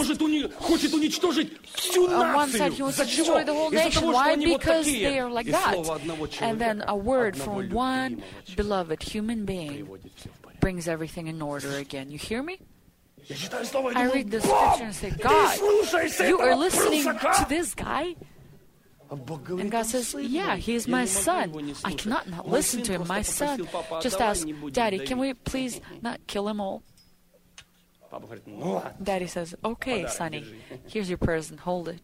On one side, he wants to destroy the whole nation. Why? Because they are like that. And then a word from one beloved human being brings everything in order again. You hear me? I read the scripture and say, God, you are listening to this guy? And God says, yeah, he is my son. I cannot not listen to him. My son just asked, Daddy, can we please not kill them all? Daddy says, okay, Sonny, here's your present, hold it.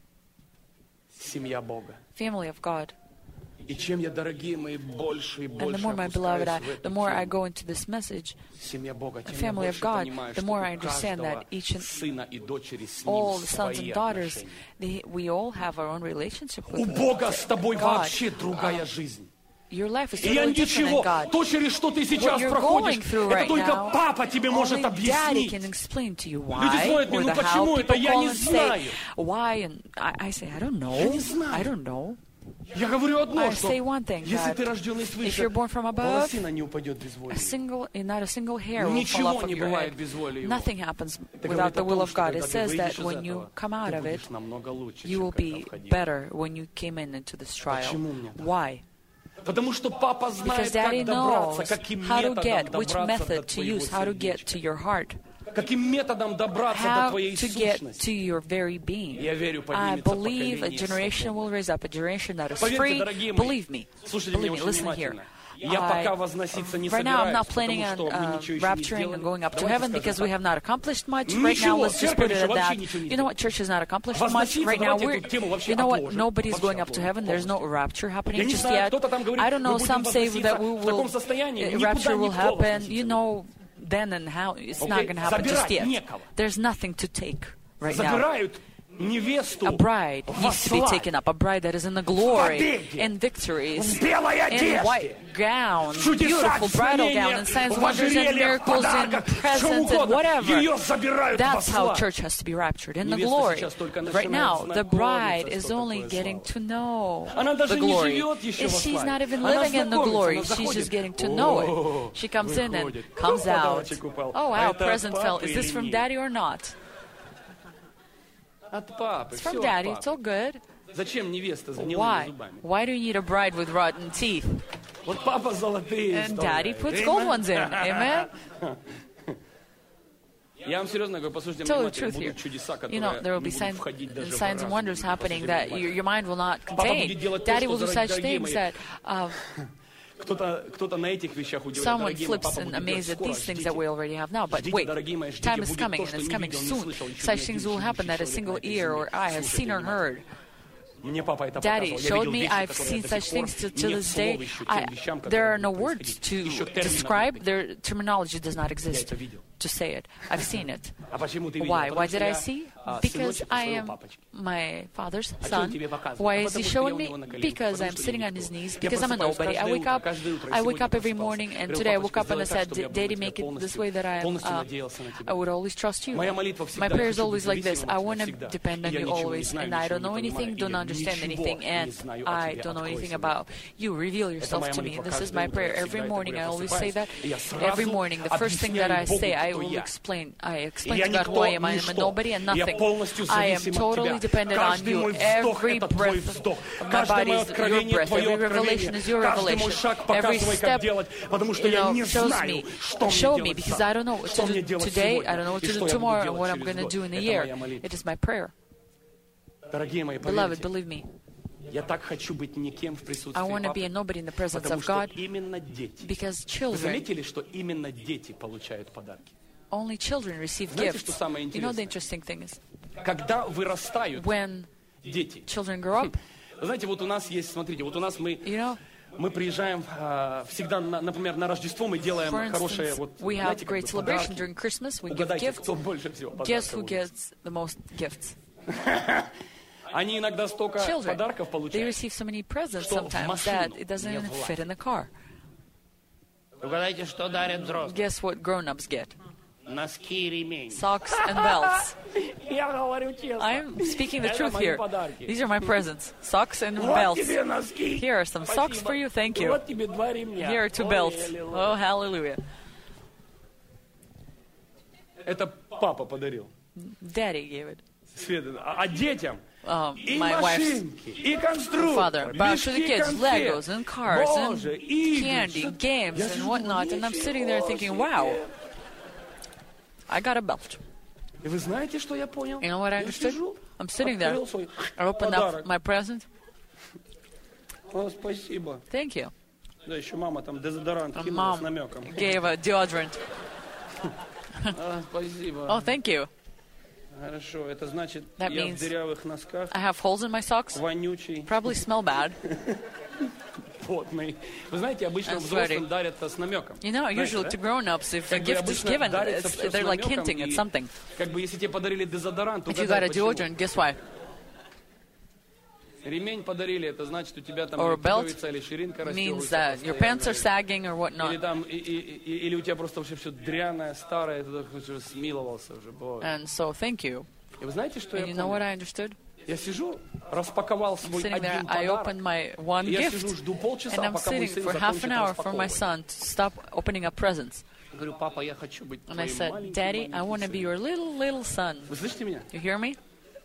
Family of God. And the more, my beloved, the more I go into this message, the family of God, the more I understand that each and all the sons and daughters, we all have our own relationship with God. Your life is totally different in God. What you're going through right now, only Daddy can explain to you why, or the how. People call and say, why? And I say, I don't know. I don't know. I say one thing, that if you're born from above, not a single hair will fall off of your head. Nothing happens without the will of God. It says that when you come out of it, you will be better when you came into this trial. Why? Because Daddy knows how to get, which method to use, how to get to your heart. How to get to your very being. I believe a generation will raise up, a generation that is free. Believe me, listen here. Right now, I'm not planning on rapturing and going up to heaven because we have not accomplished much. Right now, let's just put it at that. You know what? Church has not accomplished much. Right now, you know what? Nobody's going up to heaven. There's no rapture happening just yet. I don't know. Some say that rapture will happen. You know, then and how. It's not going to happen just yet. There's nothing to take right now. A bride needs to be taken up, a bride that is in the glory, in victories, in white gowns, beautiful bridal gown, and signs, wonders, and miracles, and presents, and whatever. That's how church has to be raptured, in the glory. Right now, the bride is only getting to know the glory. She's not even living in the glory. She's just getting to know it. She comes in and comes out. Oh, wow, present fell. Is this from Daddy or not? It's from Daddy. It's all good. Why? Why do you need a bride with rotten teeth? And Daddy puts gold ones in. Amen? Tell the truth here. You know, there will be signs and wonders happening that your mind will not contain. Daddy will do such things that someone flips and amazed at these things that we already have now. But wait, time is coming, and it's coming soon. Such things will happen that a single ear or eye has seen or heard. Daddy showed me. I've seen such things to this day. There are no words to describe. Their terminology does not exist to say it. I've seen it. Why? Why did I see? Because I am my father's son. Why is he showing me? Because I'm sitting on his knees. Because I'm a nobody. I wake up every morning, and today I woke up and I said, Daddy, make it this way that I would always trust you. My prayer is always like this. I want to depend on you always, and I don't know anything, don't understand anything, and I don't know anything about you. Reveal yourself to me. This is my prayer every morning. I always say that. Every morning, the first thing that I say, I will explain. I explain to God who I am. I am a nobody and nothing. I am totally dependent on you. Every breath of my body is your breath. Every revelation is your revelation. Every step, show me, because I don't know what to do today. I don't know what to do tomorrow, and what I'm going to do in a year. It is my prayer. Beloved, believe me. I want to be a nobody in the presence of God, because children, only children receive gifts. You know, the interesting thing is, when children grow up, you know, мы приезжаем всегда, например, на Рождество мы делаем хорошее. We have great celebration during Christmas. We give gifts. Guess who gets the most gifts? Они иногда столько подарков получают. They receive so many presents sometimes that it doesn't even fit in the car. Угадайте, что дарят взрослые? Guess what grown-ups get? Носки и ремень. Socks and belts. I'm speaking the truth here. These are my presents. Socks and belts. Here are some socks for you. Thank you. Here are 2 belts. Oh, hallelujah. Это папа подарил. Daddy gave it. А детям my wife's father. But to the kids, Legos and cars and candy, games and whatnot. And I'm sitting there thinking, wow, I got a belt. You know what I understood? I'm sitting there. I opened up my present. Thank you. And Mom gave a deodorant. Oh, thank you. That means I have holes in my socks. Probably smell bad. And sweaty. You know, usually to grown-ups, if a gift is given, they're like hinting at something. If you got a deodorant, guess why? Or a belt means that your pants are sagging or whatnot. And so, thank you. And you know what I understood? I'm sitting there, I opened my one gift, and I'm sitting for half an hour for my son to stop opening up presents. And I said, Daddy, I want to be your little son. You hear me?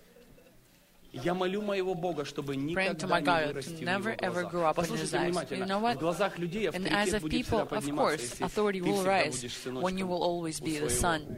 Praying to my God to never ever grow up in his eyes. You know what? In the eyes of people, of course, authority will rise when you will always be the son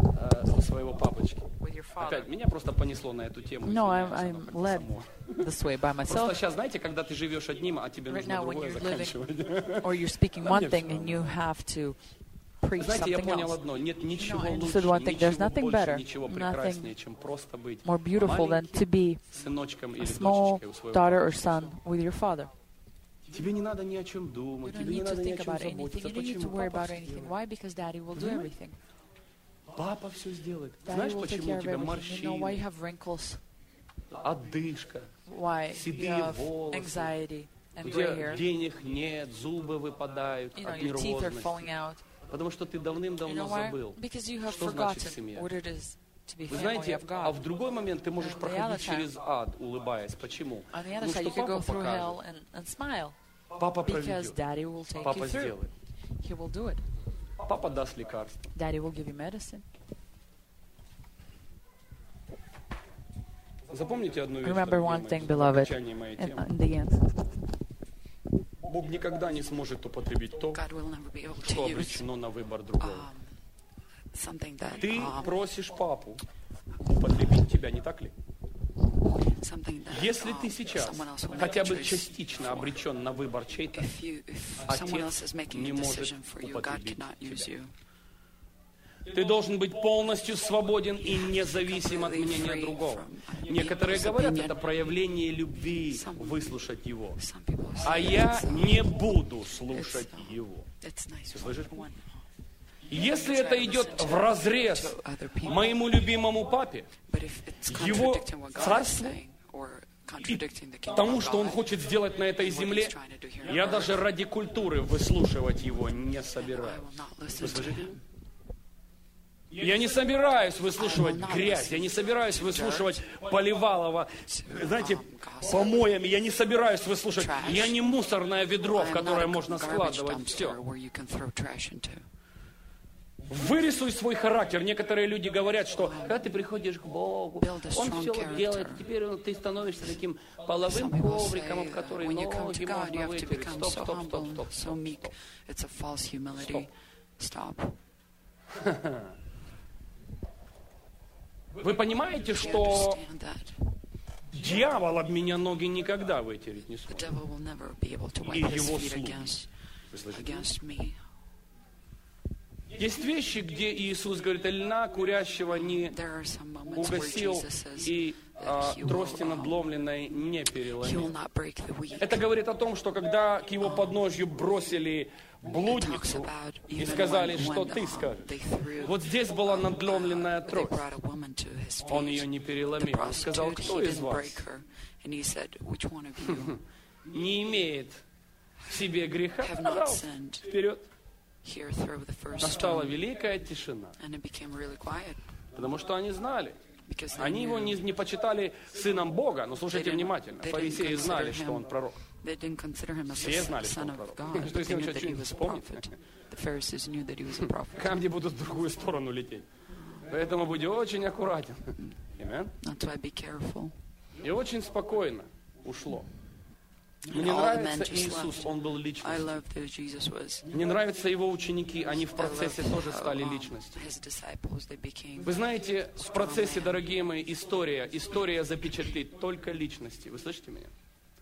with your father. No, I'm led this way by myself. Right now, when you're living or you're speaking one thing and you have to preach something else. I understood one thing. There's nothing better, nothing more beautiful than to be a small daughter or son with your father. You don't need to think about anything. You don't need to worry about anything. Why? Because Daddy will do everything. Daddy will take care of everything. You know why you have wrinkles? одышка, why you седые have волосы, anxiety and где gray hair. денег нет, зубы выпадают You от know, your teeth are нервозности. falling out. Потому что ты You давным-давно know why? забыл, Because you have что значит forgotten семья. what it is to be Вы family знаете, of а God. в другой момент ты можешь On the other проходить time- через ад, улыбаясь. Почему? On the other Ну side, что you could go папа through hell покажет, and smile. папа Because проведет, Daddy will take папа you through. сделает, He will do it. папа даст лекарство. Daddy will give you medicine. Запомните одну вещь, Remember one дорогие thing, мои, в beloved, окончании моей in темы. the end. Бог никогда не сможет употребить то, God will never be able что to use обречено на выбор другого. something that Ты просишь папу употребить тебя, не так ли? something that Если ты сейчас someone else will make хотя a бы choice частично for. обречен на выбор чей-то, If someone else is making не a может decision for you, God употребить cannot use тебя. you. Ты должен быть полностью свободен и независим от мнения другого. Некоторые говорят, это проявление любви выслушать его. Some people А say я не буду слушать it's, его. it's nice Слышишь? for one. Если это идет вразрез моему любимому папе, But if it's его contradicting what God is царству saying or и contradicting the kingdom тому, of что он God, хочет сделать на этой земле, я даже ради культуры выслушивать его не I собираюсь. will not Вы listen to слышите? him. Я не собираюсь выслушивать грязь, я не собираюсь выслушивать Поливалова, знаете, помоями, я не собираюсь выслушать, я не мусорное ведро, в I am которое not a можно garbage складывать dumpster все. where you can throw trash into. Вырисуй свой характер. Некоторые люди говорят, что когда ты приходишь к Богу, Build a Он strong все character. делает, теперь ты становишься таким половым Some people ковриком, say об который when you come ноги to God, you можно have to вытереть. become Стоп, so стоп, стоп, humble, стоп, so стоп, meek. стоп. It's a false humility. Stop. Вы понимаете, You что understand that дьявол об меня ноги никогда вытереть не the сможет. devil will never be able to И wipe his его feet слуги. Вы слышите? against me. Есть вещи, где Иисус говорит, льна курящего не There are some moments where угасил Jesus says и that he трости will надломленной не he will переломил. not break the weak. Это говорит о том, что когда к его подножью бросили It talks блудницу about и even сказали, when что ты скажешь. they threw, Вот здесь была надломленная they трость. brought a woman to his Он feet. ее не The переломил. Он сказал, prostitute, кто he из didn't вас break her. And he said, which one of you не имеет в себе греха? have not Пожалуйста, sinned? вперед. Here throw the first Настала stone. великая тишина, And it became really quiet потому что они знали. because they Они его knew не почитали сыном Бога, но слушайте внимательно. they didn't Фарисеи знали, consider что him- он пророк. they didn't consider him as Все a знали, что son он of пророк. God, Что but если they он knew сейчас that he что-нибудь was a вспомнит, prophet. The Pharisees knew that he was a prophet. камни будут в другую сторону лететь. Поэтому будь очень аккуратен. Amen. That's why be careful. И очень спокойно ушло. Мне All the men нравится just Иисус, left. Он был I личностью. love that Jesus was. Мне нравятся Его ученики, они в I процессе love тоже how, стали личностью. his disciples, they became. Вы знаете, в процессе, дорогие мои, история запечатлит только личности. Вы слышите меня?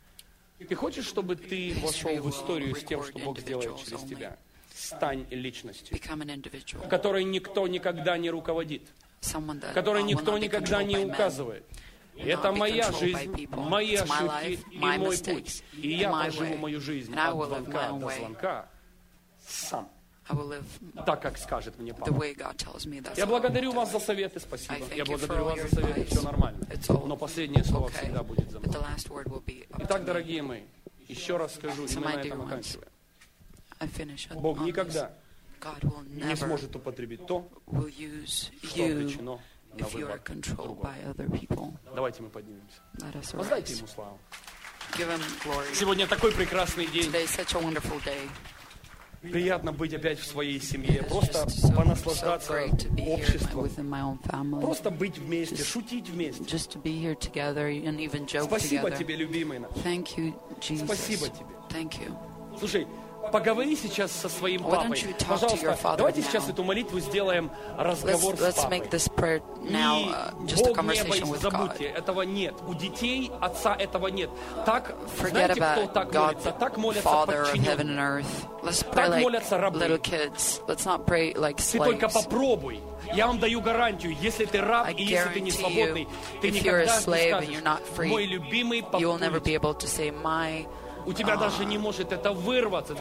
Ты хочешь, чтобы ты вошел в историю с тем, что Бог сделает через тебя? Стань личностью, Become an individual. которой никто никогда не руководит, Someone that которой will никто not be никогда controlled не by men. указывает. Это моя жизнь, мои ошибки и мой путь. И я проживу мою жизнь от звонка до звонка сам, I will live так, как скажет мне the папа. way God tells me. That's Я how благодарю I вас do за it. советы, спасибо. I thank Я you for благодарю all вас your за советы, advice. все нормально. It's all Но последнее слово okay. всегда будет за But the мной. last word will be up Итак, to me. дорогие мои, еще раз скажу, и So, мы my на dear этом ones, оканчиваем. I finish on Бог this. никогда God will не never сможет употребить то, will use что you обречено на if you are выбор controlled другого. by other people. Давайте мы поднимемся. Let us Воздайте arise. Ему славу. Give him glory. Сегодня такой прекрасный день. Today is such a wonderful day. Приятно быть опять в своей семье. It's Просто just so понаслаждаться great to be here обществом. within my own family. Просто быть вместе, шутить вместе. Just to be here together and even joke Спасибо together. тебе, любимый наш. Thank you, Jesus. Спасибо тебе. Thank you. Слушай, поговори сейчас со своим Why don't папой. you talk to your Пожалуйста, father давайте now? сейчас эту молитву сделаем разговор с Let's папой. make this prayer now И just a Бог неба, conversation и with забудьте, God. этого нет. У детей Отца этого нет. Так, Forget знаете, кто about так God, молится? Так молятся Father of heaven подчиненные. and earth. Let's pray Так like молятся рабы. little kids. Let's not pray like Ты только slaves. попробуй. Я вам даю гарантию, если ты раб I и если ты не guarantee свободный, you, ты if you're a никогда не slave and скажешь, you're not free, мой любимый You will never be папулечка. able to say, my У тебя даже не может это вырваться.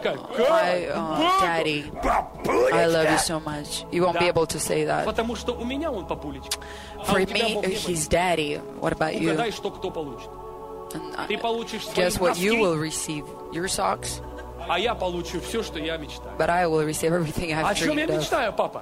Daddy, I love you so much. You won't be able to say that. Потому что у меня он папулечка. For me, he's daddy. What about you? Угадай, что кто получит. Ты получишь свои Guess what you носки, will receive? Your socks? а я получу все, что я мечтаю. But I will receive everything О I've чем я dreamed of. мечтаю, папа?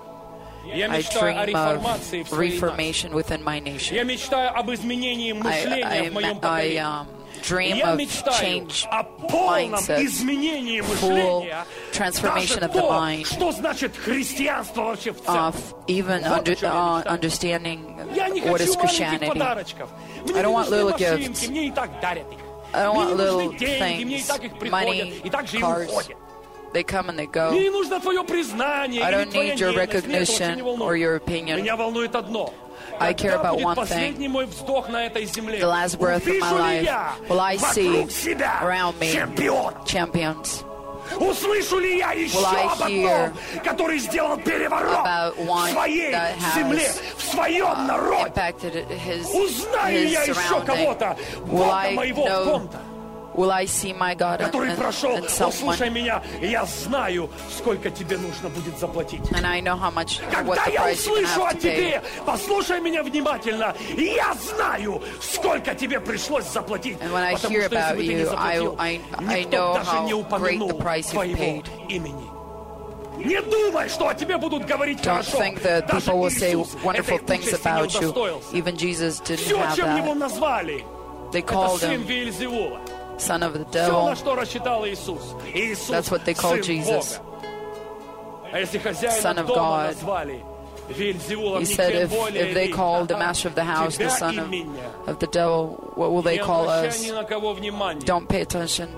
Я I мечтаю о dream реформации в of своей нации. reformation within my nation. Я мечтаю об изменении мышления в моем I поколении. dream Я of мечтаю change о полном mindset, изменении full мышления, transformation даже of the то, mind, что значит христианство вообще в целом. of even Вот о чем я мечтаю. understanding Я не what is хочу маленьких Christianity. подарочков. Мне I don't не want нужны little машинки, gifts. мне и так дарят их. I don't Мне want не нужны little деньги, мне и things, так их приходят, money, и так же и cars. уходят. They come and they Мне go. не нужно твое признание, I или don't твоя need your ненависть. Меня это вообще recognition не or волнует. your opinion. Меня волнует одно. I care Когда about будет one последний thing. мой вздох на этой земле? The last breath of my Увижу ли life, я will I see вокруг себя around me чемпиона? champions? Услышу ли я еще Will I об hear одном, который сделал переворот about в one своей that земле, has в своем народе? impacted his Узнаю я еще surrounding? кого-то, Will Бога I моего в know? ком-то, Will I see my God который прошел, in послушай someone? меня, и я знаю, сколько тебе нужно будет заплатить. And I know how much, what Когда the я price you're услышу gonna о have to pay. тебе, послушай меня внимательно, и я знаю, сколько тебе пришлось заплатить. And when I Потому hear что если about бы ты не you, заплатил, I никто know даже не how great упомянул the price you've твоего paid. имени. Не думай, что о тебе будут говорить Don't хорошо. think that Даже people will say Иисус wonderful этой things участи не about you. удостоился. Even Jesus didn't Все, have чем его that. назвали, They это called сын him Веельзевула. son of the Все, на devil. что рассчитал Иисус. Иисус That's what they called сын Jesus. Бога. А если хозяина Son of дома God. назвали Веельзевулом, He said никем if более they ли, called the master of the house the тебя son и меня. of the devil, what will they Не call обращай us? ни на кого внимания. Don't pay attention.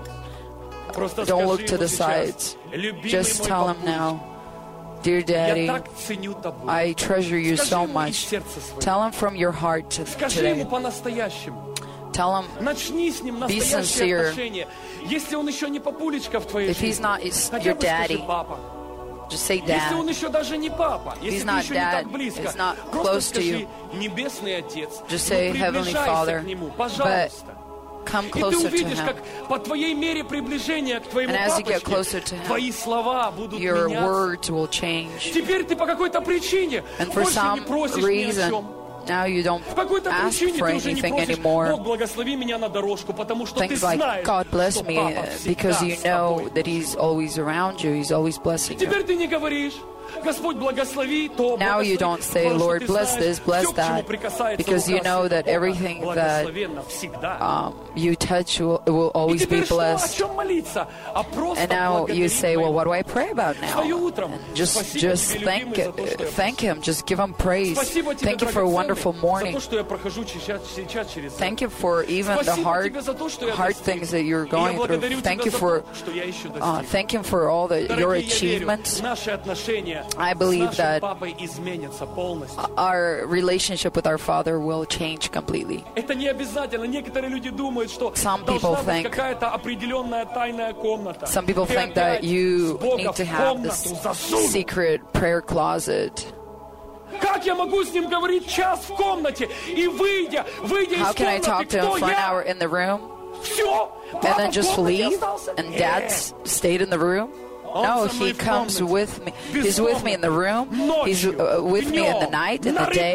Просто Don't скажи look to ему the сейчас, sides. любимый Just мой tell him папулечка, now, dear я daddy, так ценю тобой. I treasure you Скажи so ему из much. сердца своего. Tell him from your heart Скажи ему today. по-настоящему. Tell him Начни с ним Be настоящие sincere. отношения. Если он еще не папулечка в твоей if he's жизни, not is хотя your бы скажи daddy, папа. just say Если он dad. еще даже не папа, если He's ты not еще не dad, так близко, he's not просто close to скажи you. небесный Отец, Just say ну, Heavenly приближайся Father, к нему, but пожалуйста. come И ты closer to увидишь, him. как по твоей мере приближения к твоему And as you get папочке, closer to him, твои слова будут Your меняться. words will change. Теперь ты по какой-то причине And for больше не some просишь ни о reason, чем. now you don't По какой-то ask причине for ты уже не anything просишь, anymore. Бог, благослови меня на дорожку, потому что ты Things like, знаешь, God bless что me, папа because всегда you с know тобой. that He's always around you. He's always blessing you. Теперь ты не говоришь, Господь, благослови то, Now you благослови, don't say, потому что Lord, ты bless знаешь, this, bless всё, к чему that, прикасается because you рука know that Бога, everything that благословенно всегда. you touch will И always be теперь что, о blessed. чем молиться? А просто And now you благодарить say, well, Твоего. what do I pray about now? Встаю утром. And just Спасибо тебе, thank любимый, за то, что я thank Him. Just give Him praise. Спасибо тебе, Thank you for a wonderful драгоценный, morning. за то, что я прохожу сейчас через это. Thank you for even the Спасибо hard, тебе за то, что я hard достиг. things that you're И я going благодарю through. Thank тебя you за for, то, что я еще достиг. thank Him for all your Дорогие, я верю, achievements. наши отношения I с believe нашим that папой изменятся полностью. Our relationship with our Father will change completely. Это не обязательно. Некоторые люди думают, что Some должна people быть think- какая-то определенная тайная комната. Some people Ты think that опять you с Бога need to в have this комнату засунут. secret prayer closet. Как я могу с ним говорить час в комнате и выйдя How из can I talk комнаты, to him кто for an я? hour in the room Все. and then just leave? And Dad stayed in the room? No, He comes with me. He's with me in the room. He's with me in the night, in the day.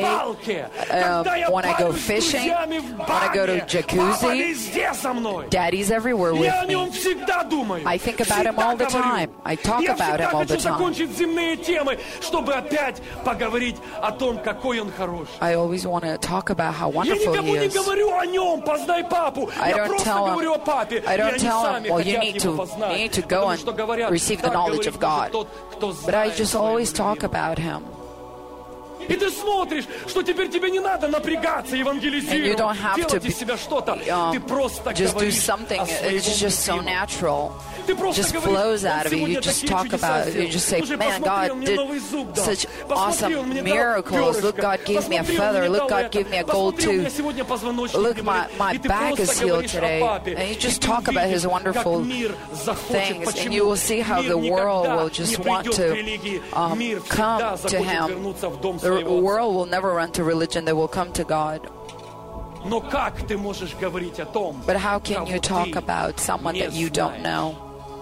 When I go fishing, when I go to jacuzzi, Daddy's everywhere with Я о нем me. всегда думаю. I think about him all the time. I talk about him all the Я всегда хочу time. закончить земные темы, чтобы опять поговорить о том, какой он хороший. I always want to talk about how Я wonderful никому He не is. говорю о нем, познай папу. I Я don't просто tell him- говорю о папе. I И don't они tell сами him, well, you хотят need его to познать. go Потому and что говорят, receive the так knowledge говорит of God. тот, кто But I знает just своего always talk любимого. about Him. И ты смотришь, что теперь тебе не надо напрягаться, And you евангелизировать, don't have to делать из себя что-то. Ты просто just do говоришь something. о своем It's just so любимом. natural. Ты просто Just говоришь, flows «Он out of you. You сегодня just такие talk чудеса about it. You сделал. just say, Слушай, man, посмотри, он God мне did новый зуб дал. such Посмотри, он awesome мне дал miracles. Look, перышко. God gave me a Посмотри, он feather. мне Look, дал God это. gave me a gold Посмотри, у меня tooth. сегодня позвоночник Look, не болит. my И ты back просто is healed говоришь о today. папе. And you И just ты talk about His увидишь, wonderful как мир захочет. things, and Почему? you will see how Мир the world никогда will just не want придет to к религии. Мир всегда come to захочет Him. вернуться в дом The своего отца. world will never run to religion. They will come to God. Но как ты можешь говорить о том, But how can you кого talk ты about someone не that you don't знаешь? know?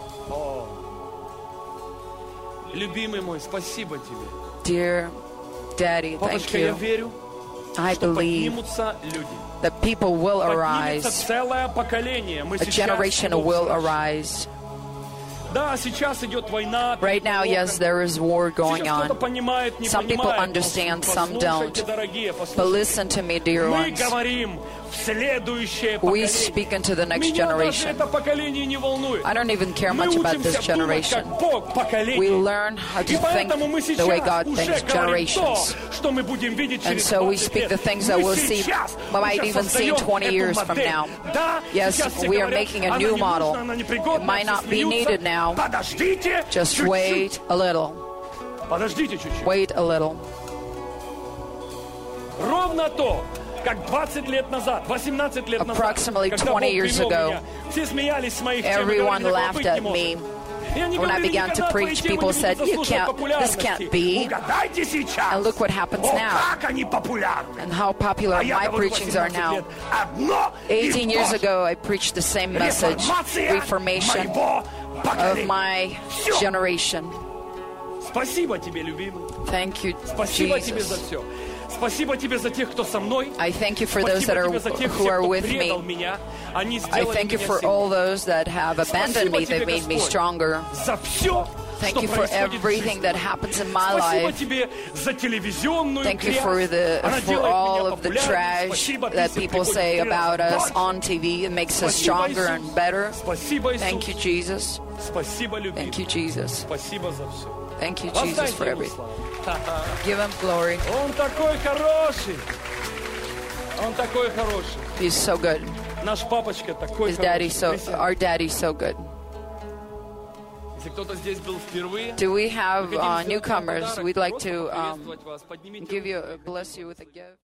Любимый мой, спасибо тебе. Dear Daddy, thank Папочка, я you. верю, I что believe поднимутся люди. that people will Поднимется arise. целое поколение. Мы A сейчас generation его will слышим. arise. Да, сейчас идет война. Right now, yes, there is war going Сейчас кто-то on. понимает, не Some people понимает, но understand, some послушайте, don't. дорогие, But послушайте. listen to me, dear Мы ones. говорим в следующее We поколение. speak into the next Меня даже generation. это поколение не волнует. I don't even care Мы much about учимся this думать, generation. как Бог поколение. We learn how И to think поэтому мы the way сейчас God уже thinks, говорим то, generations. что мы будем видеть And через so we 20 speak лет. the things that Мы we'll see, сейчас we might уже even see in создаем 20 эту years from модель. now. Да, Yes, сейчас все we are говорят, making a она new не model. нужна, она непригодна, It might все not be смеются. needed now. Подождите Just чуть-чуть. wait a little. Подождите чуть-чуть. Wait a little. Ровно то, как 20 лет назад, 18 лет назад, Approximately когда 20 Бог years привел ago, меня, все смеялись с моих тем и Everyone говорили, laughed «Такого быть at не может». me. И они When I говорили, began to «Никогда твои preach, темы people не said, будут "You заслуживать can't- this популярности». can't be." Угадайте сейчас. And look what happens О, now. как они популярны. And how popular А я my говорю, preachings are 18 now. лет. Одно и 18 years то же. ago, I preached the same message, Реформация reformation моего of поколения. my Всё. generation. Спасибо тебе, любимый. Thank you, Спасибо тебе за Jesus. все. Спасибо тебе за тех, кто со мной. I thank you for those that Спасибо are тебе за тех, who всех, are кто with предал me. меня. Они I сделали thank you меня for сильнее. all those that have abandoned me. They've made me stronger. За все, Thank что you for происходит в everything жизни. that happens in my Спасибо life. тебе за телевизионную Thank you грязь. Она for делает all меня of the популярным. trash Спасибо, that песни people приходят say в 3 раза about us больше. on TV. It makes us Спасибо, stronger Иисус. and better. Спасибо, Thank you, Иисус. Jesus. Спасибо, любимый. Thank you, Jesus. Спасибо за все. Thank you, Jesus, for Воздайте ему everything. славу. Give him glory. Он такой хороший. Он такой хороший. He's so good. Наш папочка такой His daddy хороший. our daddy's so good. Если кто-то здесь был впервые, Do we have мы хотим сделать вам newcomers? подарок. We'd like Просто to поприветствовать вас. Поднимите give руку. you, bless you with a gift.